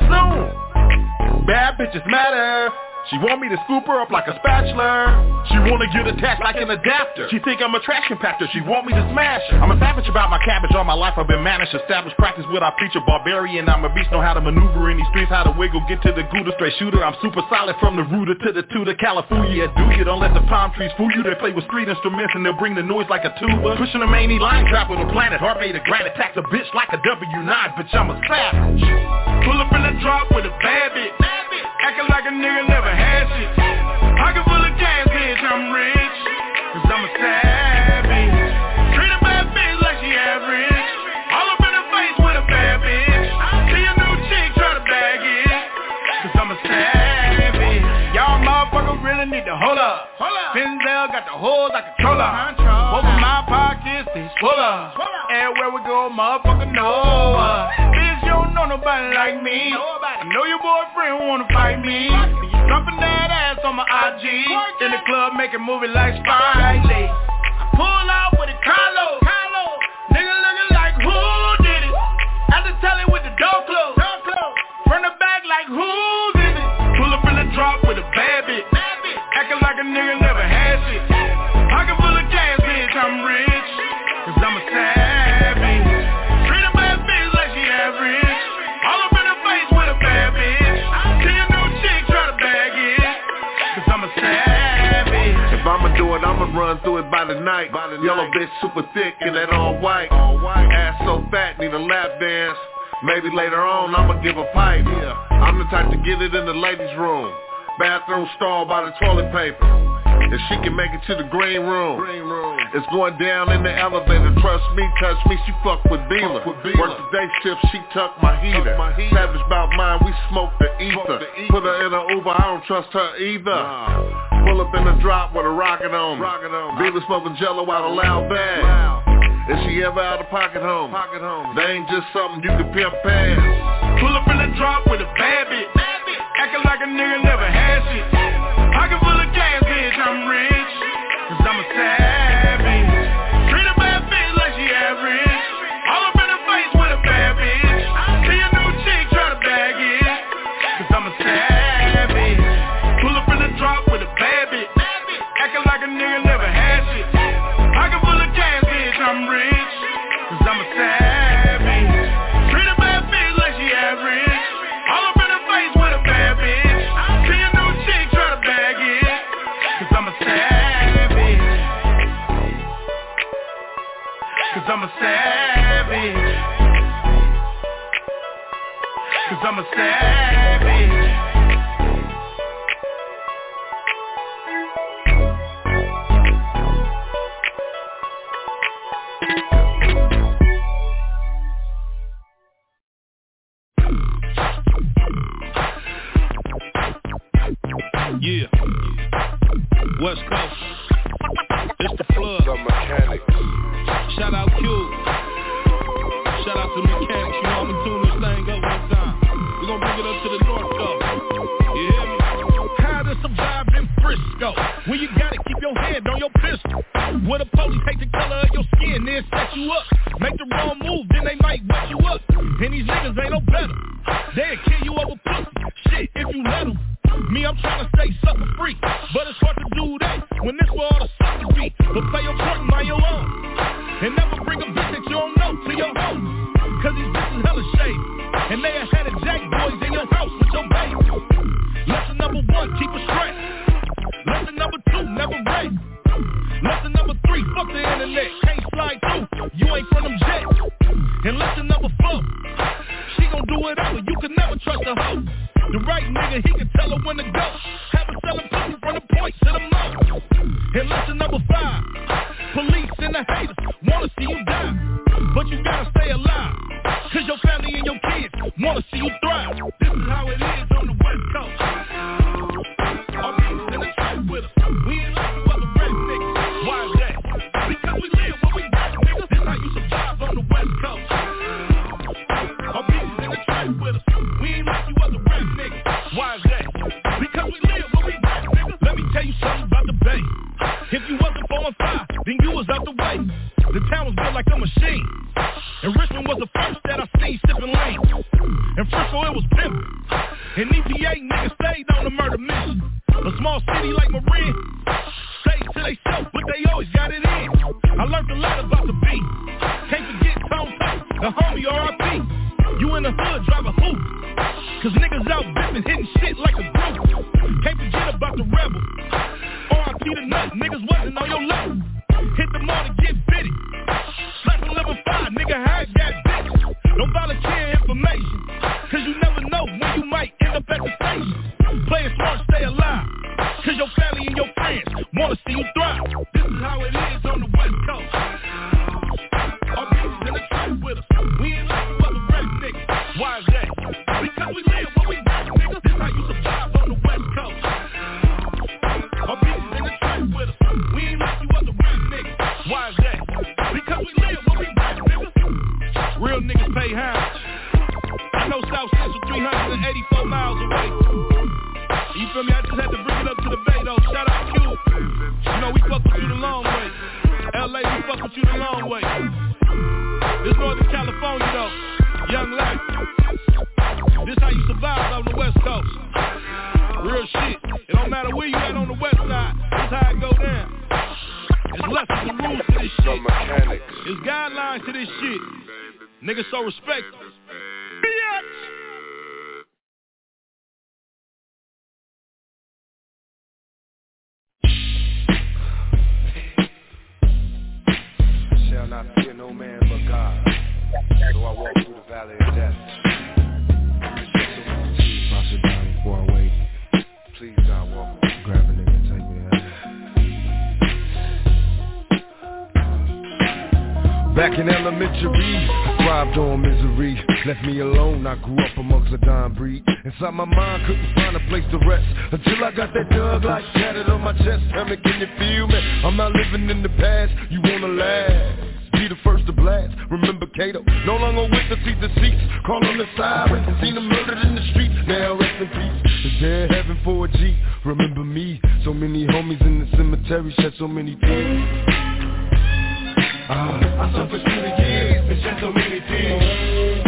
soon. Bad bitches matter. She want me to scoop her up like a spatula. She wanna get attached like an adapter. She think I'm a trash compactor. She want me to smash her. I'm a savage about my cabbage. All my life I've been managed. Established practice what I preach. A barbarian. I'm a beast. Know how to maneuver in these streets. How to wiggle. Get to the Gouda. Straight shooter. I'm super solid from the rooter to the tutor. California. Do you? Don't let the palm trees fool you. They play with street instruments and they'll bring the noise like a tuba. Pushing a maney line trap with a planet. Heart made of granite. Tax a bitch like a W nine. Bitch, I'm a savage. Pull up in the drop with a bad bitch. Acting like a nigga never had shit. Pocket full of cash, bitch, I'm rich, cause I'm a savage. Treat a bad bitch like she average. All up in the face with a bad bitch. See a new chick, try to bag it, cause I'm a savage. Y'all motherfuckers really need to hold up. Finzel got the hoes I control her. Both of my pockets, they full up. Everywhere we go, motherfucker know us. Bitch, you don't know nobody like me. I know your boyfriend wanna fight me. Dumping that ass on my I G. In the club making movies like Spike Lee. I pull out with a Carlo. Nigga looking like who did it? At the telly with the door closed. From the back like who's in it? Pull up in the drop with a bad bitch. Acting like a nigga never had shit. Pocket full of cash, bitch, I'm rich, cause I'm a savage. Treat a bad bitch like she average. All up in her face with a bad bitch. See a new chick, try to bag it, cause I'm a savage. If I'ma do it, I'ma run through it it by the night. By the Yellow night. Bitch super thick in that all white. all white. Ass so fat, need a lap dance. Maybe later on I'ma give a pipe. Yeah. I'm the type to get it in the ladies' room. Bathroom stall by the toilet paper. If she can make it to the green room, green room. It's going down in the elevator. Trust me, touch me, she fuck with dealer. Work the day shift, she tuck my heater. My heater. Savage about mine, we smoke the ether. the ether. Put her in an Uber, I don't trust her either. Nah. Pull up in the drop with a rocket on me. Dealer smoking jello out of loud bag. Wow. Is she ever out of pocket home? Pocket home. They ain't just something you can pimp past. Pull up in the drop with a bad bitch. Acting like a nigga never had shit. Pocket full of cash, bitch, I'm rich. Cause I'm a savage. Treat a bad bitch like she average. All up in her face with a bad bitch. See a new chick, try to bag it. Cause I'm a savage. Pull up in the drop with a bad bitch. Acting like a nigga never had shit. Pocket full of cash, bitch, I'm rich. Cause I'm a savage. Treat a bad bitch like she average. All up in her face with a bad bitch. See a new chick, try to bag it. Cause I'm a savage. Cause I'm a savage. Cause I'm a savage. Yeah, West Coast, it's the flood. The mechanics. Shout out Q. Shout out to mechanics. You know I'ma tune this thing up one time. We gon' bring it up to the North Coast. You hear me? How to survive in Frisco when you gotta keep your hand on your pistol. When the police hate the color of your skin, they'll set you up. Make the wrong move, then they might wet you up. And these niggas ain't no better. They'll kill you over pussy. Shit, if you let them. Me, I'm trying to stay sucker free, but it's hard to do that when this where all the suckers be. But play your part and mind your own, and never bring a bitch that you don't know to your home. Cause these bitches hella shady, and they ahead of jack boys in your house with your baby. Lesson number one, keep it straight. Lesson number two, never break. Lesson number three, fuck the internet, can't slide through, you ain't from them jets. And lesson number four, she gon' do whatever, you can never trust a hoe. The right nigga, he can tell her when to go. Have her selling pussy from the point to the mouth. And lesson number five, police and the haters wanna see you die, but you gotta stay alive, cause your family and your kids wanna see you thrive. This is how it is on the West Coast. Our niggas in the trap with us. We ain't like you other rap niggas. Why is that? Because we live where we rap, niggas. This how you survive on the West Coast. Our niggas in the trap with us. We ain't like you other rap niggas. Why is that? Because we live where we rap, niggas. Let me tell you something about the Bay. If you wasn't four and five, then you was out the way. The town was built like a machine, and Richmond was the first that I seen sipping lean. And Frisco, it was pimpin', and E P A niggas stayed on the murder mission. A small city like Marin, stay to they self, but they always got it in. I learned a lot about the beat. Can't forget Tone Tuck, the homie R I P. You in the hood, drive a hoop, cause niggas out bippin', hitting shit like a group. Can't forget about the rebel. R I P the nut, niggas wasn't on your level. Hit the mall to get bitty. Slap a level five, nigga, how it got bitch. Don't volunteer information, cause you never know when you might end up at the station. Play it smart, stay alive, cause your family and your friends wanna see you thrive. This is how it is on the West Coast. Our bitches in the trap with us. We ain't like you other rap niggas. Why is that? Because we live where we rap, niggas. This how you survive on the West Coast. Our bitches in the trap with us. We ain't like you other rap niggas. Why is that? Because we live where we rap, niggas. Real niggas pay homage. I know South Central three hundred eighty-four miles away. You feel me? I just had to bring it up to the Bay though. Shout out Q. You know we fuck with you the long way. L A, we fuck with you the long way. This Northern California though. Young life. This how you survive on the West Coast. Real shit. It don't matter where you at on the West Side. This how it go down. It's lessons and rules to this shit. It's guidelines to this shit. Niggas so respect. Bitch! shall not fear no man but God. So I walk through the valley of death. I should die before I wait. Please, God, walk with me. Grab a nigga and take me to heaven. Back in elementary, I thrived on misery. Left me alone, I grew up amongst a dying breed. Inside my mind, couldn't find a place to rest until I got that dug like tatted on my chest. Tell me, can you feel me? I'm not living in the past, you wanna laugh. Be the first to blast, remember Cato. No longer with the seat deceits, call on the siren. Seen them murdered in the streets, now rest in peace. Is there heaven for a G? Remember me, so many homies in the cemetery shed so many tears. Ah, I suffered through the years and shed so many tears.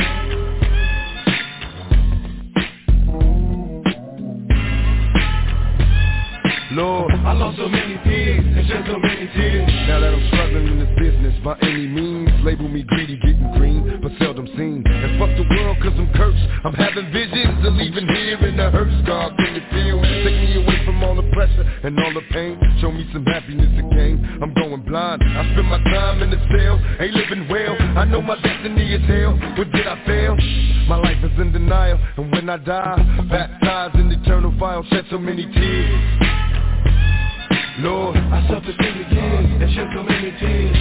Lord, I lost so many tears and shed so many tears. Now that I'm struggling in this business by any means, label me greedy, getting green, but seldom seen. And fuck the world cause I'm cursed. I'm having visions of leaving here in the hearse. God, can you feel me? Take me away from all the pressure and all the pain. Show me some happiness again. I'm going blind. I spend my time in the cell, ain't living well. I know my destiny is hell. What did I fail? My life is in denial, and when I die, baptized in eternal fire, shed so many tears. Lord, I suffered through the years and shed so many tears.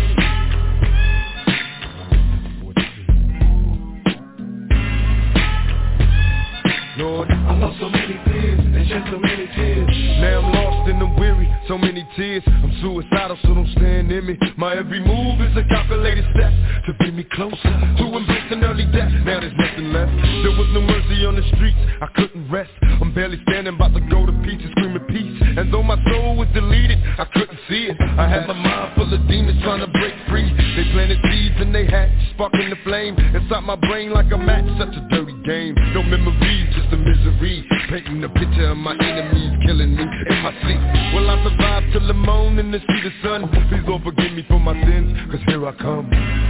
Lord, I lost so many tears and shed so many tears. Now I'm lost and I'm weary, so many tears. I'm suicidal, so don't stand in me. My every move is a calculated step to bring me closer to embracing early death. Now there's nothing left. There was no mercy on the streets, I couldn't rest. I'm barely standing, about to go to pieces, screaming peace. And though my soul was deleted, I couldn't see it. I had my mind full of demons trying to break free. They planted seeds and they hatched, sparking the flame inside my brain like a match. Such a dirty game, no memories, just a misery. Painting a picture of my enemies killing me in my sleep. Will I survive till the morning to see the sun? Please Lord forgive me for my sins, cause here I come.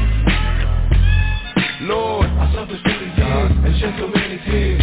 Lord, I suffered through the years and shed so many tears.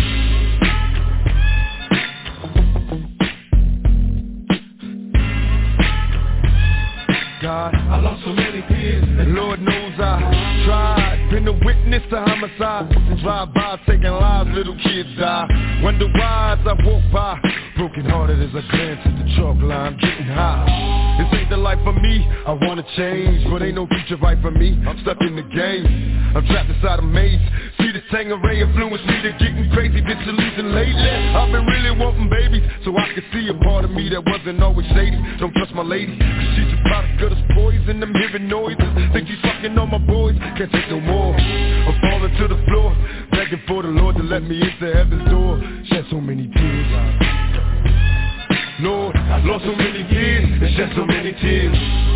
God, I lost so many tears, and Lord knows I tried. Been a witness to homicide, drive by taking lives, little kids die. Wonder why as I walk by, broken hearted as I glance at the chalk line, getting high. This ain't the life for me, I wanna change, but ain't no future right for me. I'm stuck in the game, I'm trapped inside a maze. See the Tangeray influence me to getting crazy, been losing lately. I've been really wanting babies, so I could see a part of me that wasn't always shady. Don't trust my lady, cause she's a product of this poison. I'm hearing noises, think she's fucking on my boys, can't take no more. I'm falling to the floor, begging for the Lord to let me into heaven's door. Shed so many tears. Lord, I lost so many years and shed so many tears.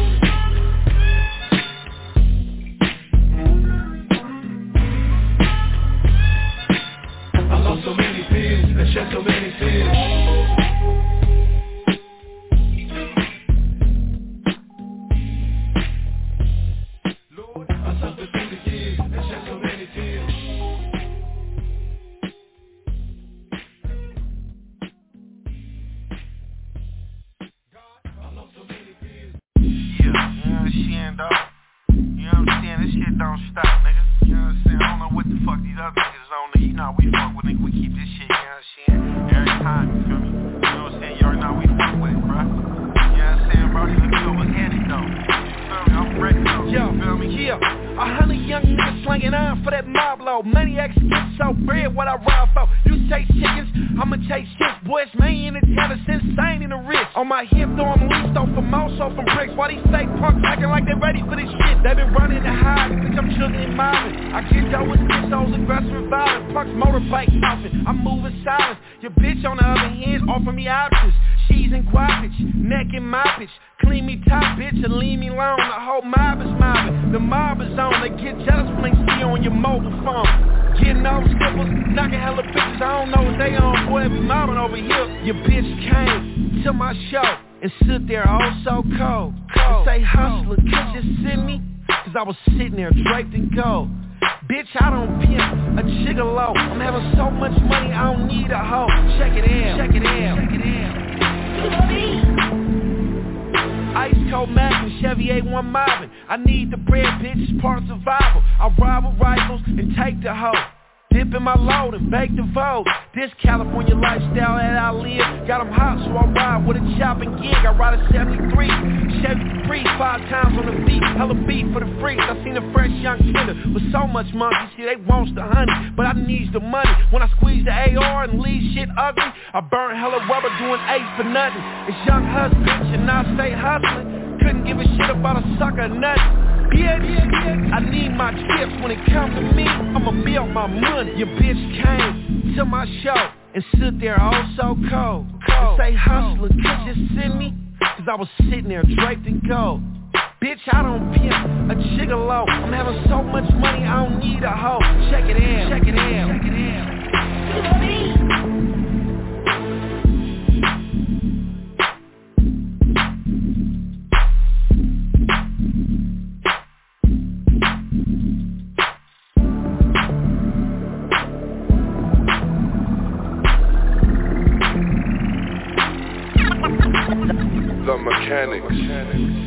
I lost so many tears and shed so many tears. Don't stop, nigga. You know what I'm saying? I don't know what the fuck these other niggas on. You know we fuck with niggas, we keep this shit, you know what I'm saying? Every time, you feel me? You know what I'm saying? You already know we fuck with it, bro. You know what I'm saying, bro? This is over antidote. You feel me? I'm ready though. Yo, you feel me? Yeah, a hundred young niggas slanging iron for that mob low. Maniacs get so bread, what I ride for. You chase chickens, I'ma chase shit. Boys, man, in the town is insane in the wrist. On my hip, though I'm leased off from also from bricks. Why these fake punks acting like they ready for this shit? They been running and hiding, bitch, I'm chillin' and mobbing. I get dough with pistols, aggressive and violent. Punks motorbike stopping, I'm moving silent. Your bitch on the other hand, offer me options. She's in guapage, neck and moppage. Clean me top, bitch, and leave me alone. The whole mob is mobbing, the mob is on. They get jealous when they see you on your mobile phone. Getting old skippers, knocking hella bitches. I don't know what they on, boy, be mobbing over here. Your bitch came to my show and stood there all so cold. cold. Say, hustler, could you send me? Cause I was sitting there draped in gold. Bitch, I don't pimp a gigolo. I'm having so much money, I don't need a hoe. Check it out, check it out, check it out. I ice cold Mac and Chevy A one mobbing. I need the bread, bitch, it's part of survival. I ride with rifles and take the hoe. Dip in my load and bake the vote. This California lifestyle that I live got them hot, so I ride with a chopping gig. I ride a seventy-three Chevy Capri, five times on the beat. Hella beat for the freaks. I seen a fresh young killer with so much monkey. See, they wants the honey, but I needs the money. When I squeeze the A R and leave shit ugly, I burn hella rubber doing eight for nothing. It's young hus, bitch, and I stay hustling. Couldn't give a shit about a sucker or nothing. Bitch, I need my chips when it comes to me. I'ma build my money. Your bitch came to my show and stood there all so cold. cold. Say, hustler, could you send me? Cause I was sitting there draped in gold. Bitch, I don't pimp a gigolo. I'm having so much money, I don't need a hoe. Check it out, check it out, check it out. The Mechanics.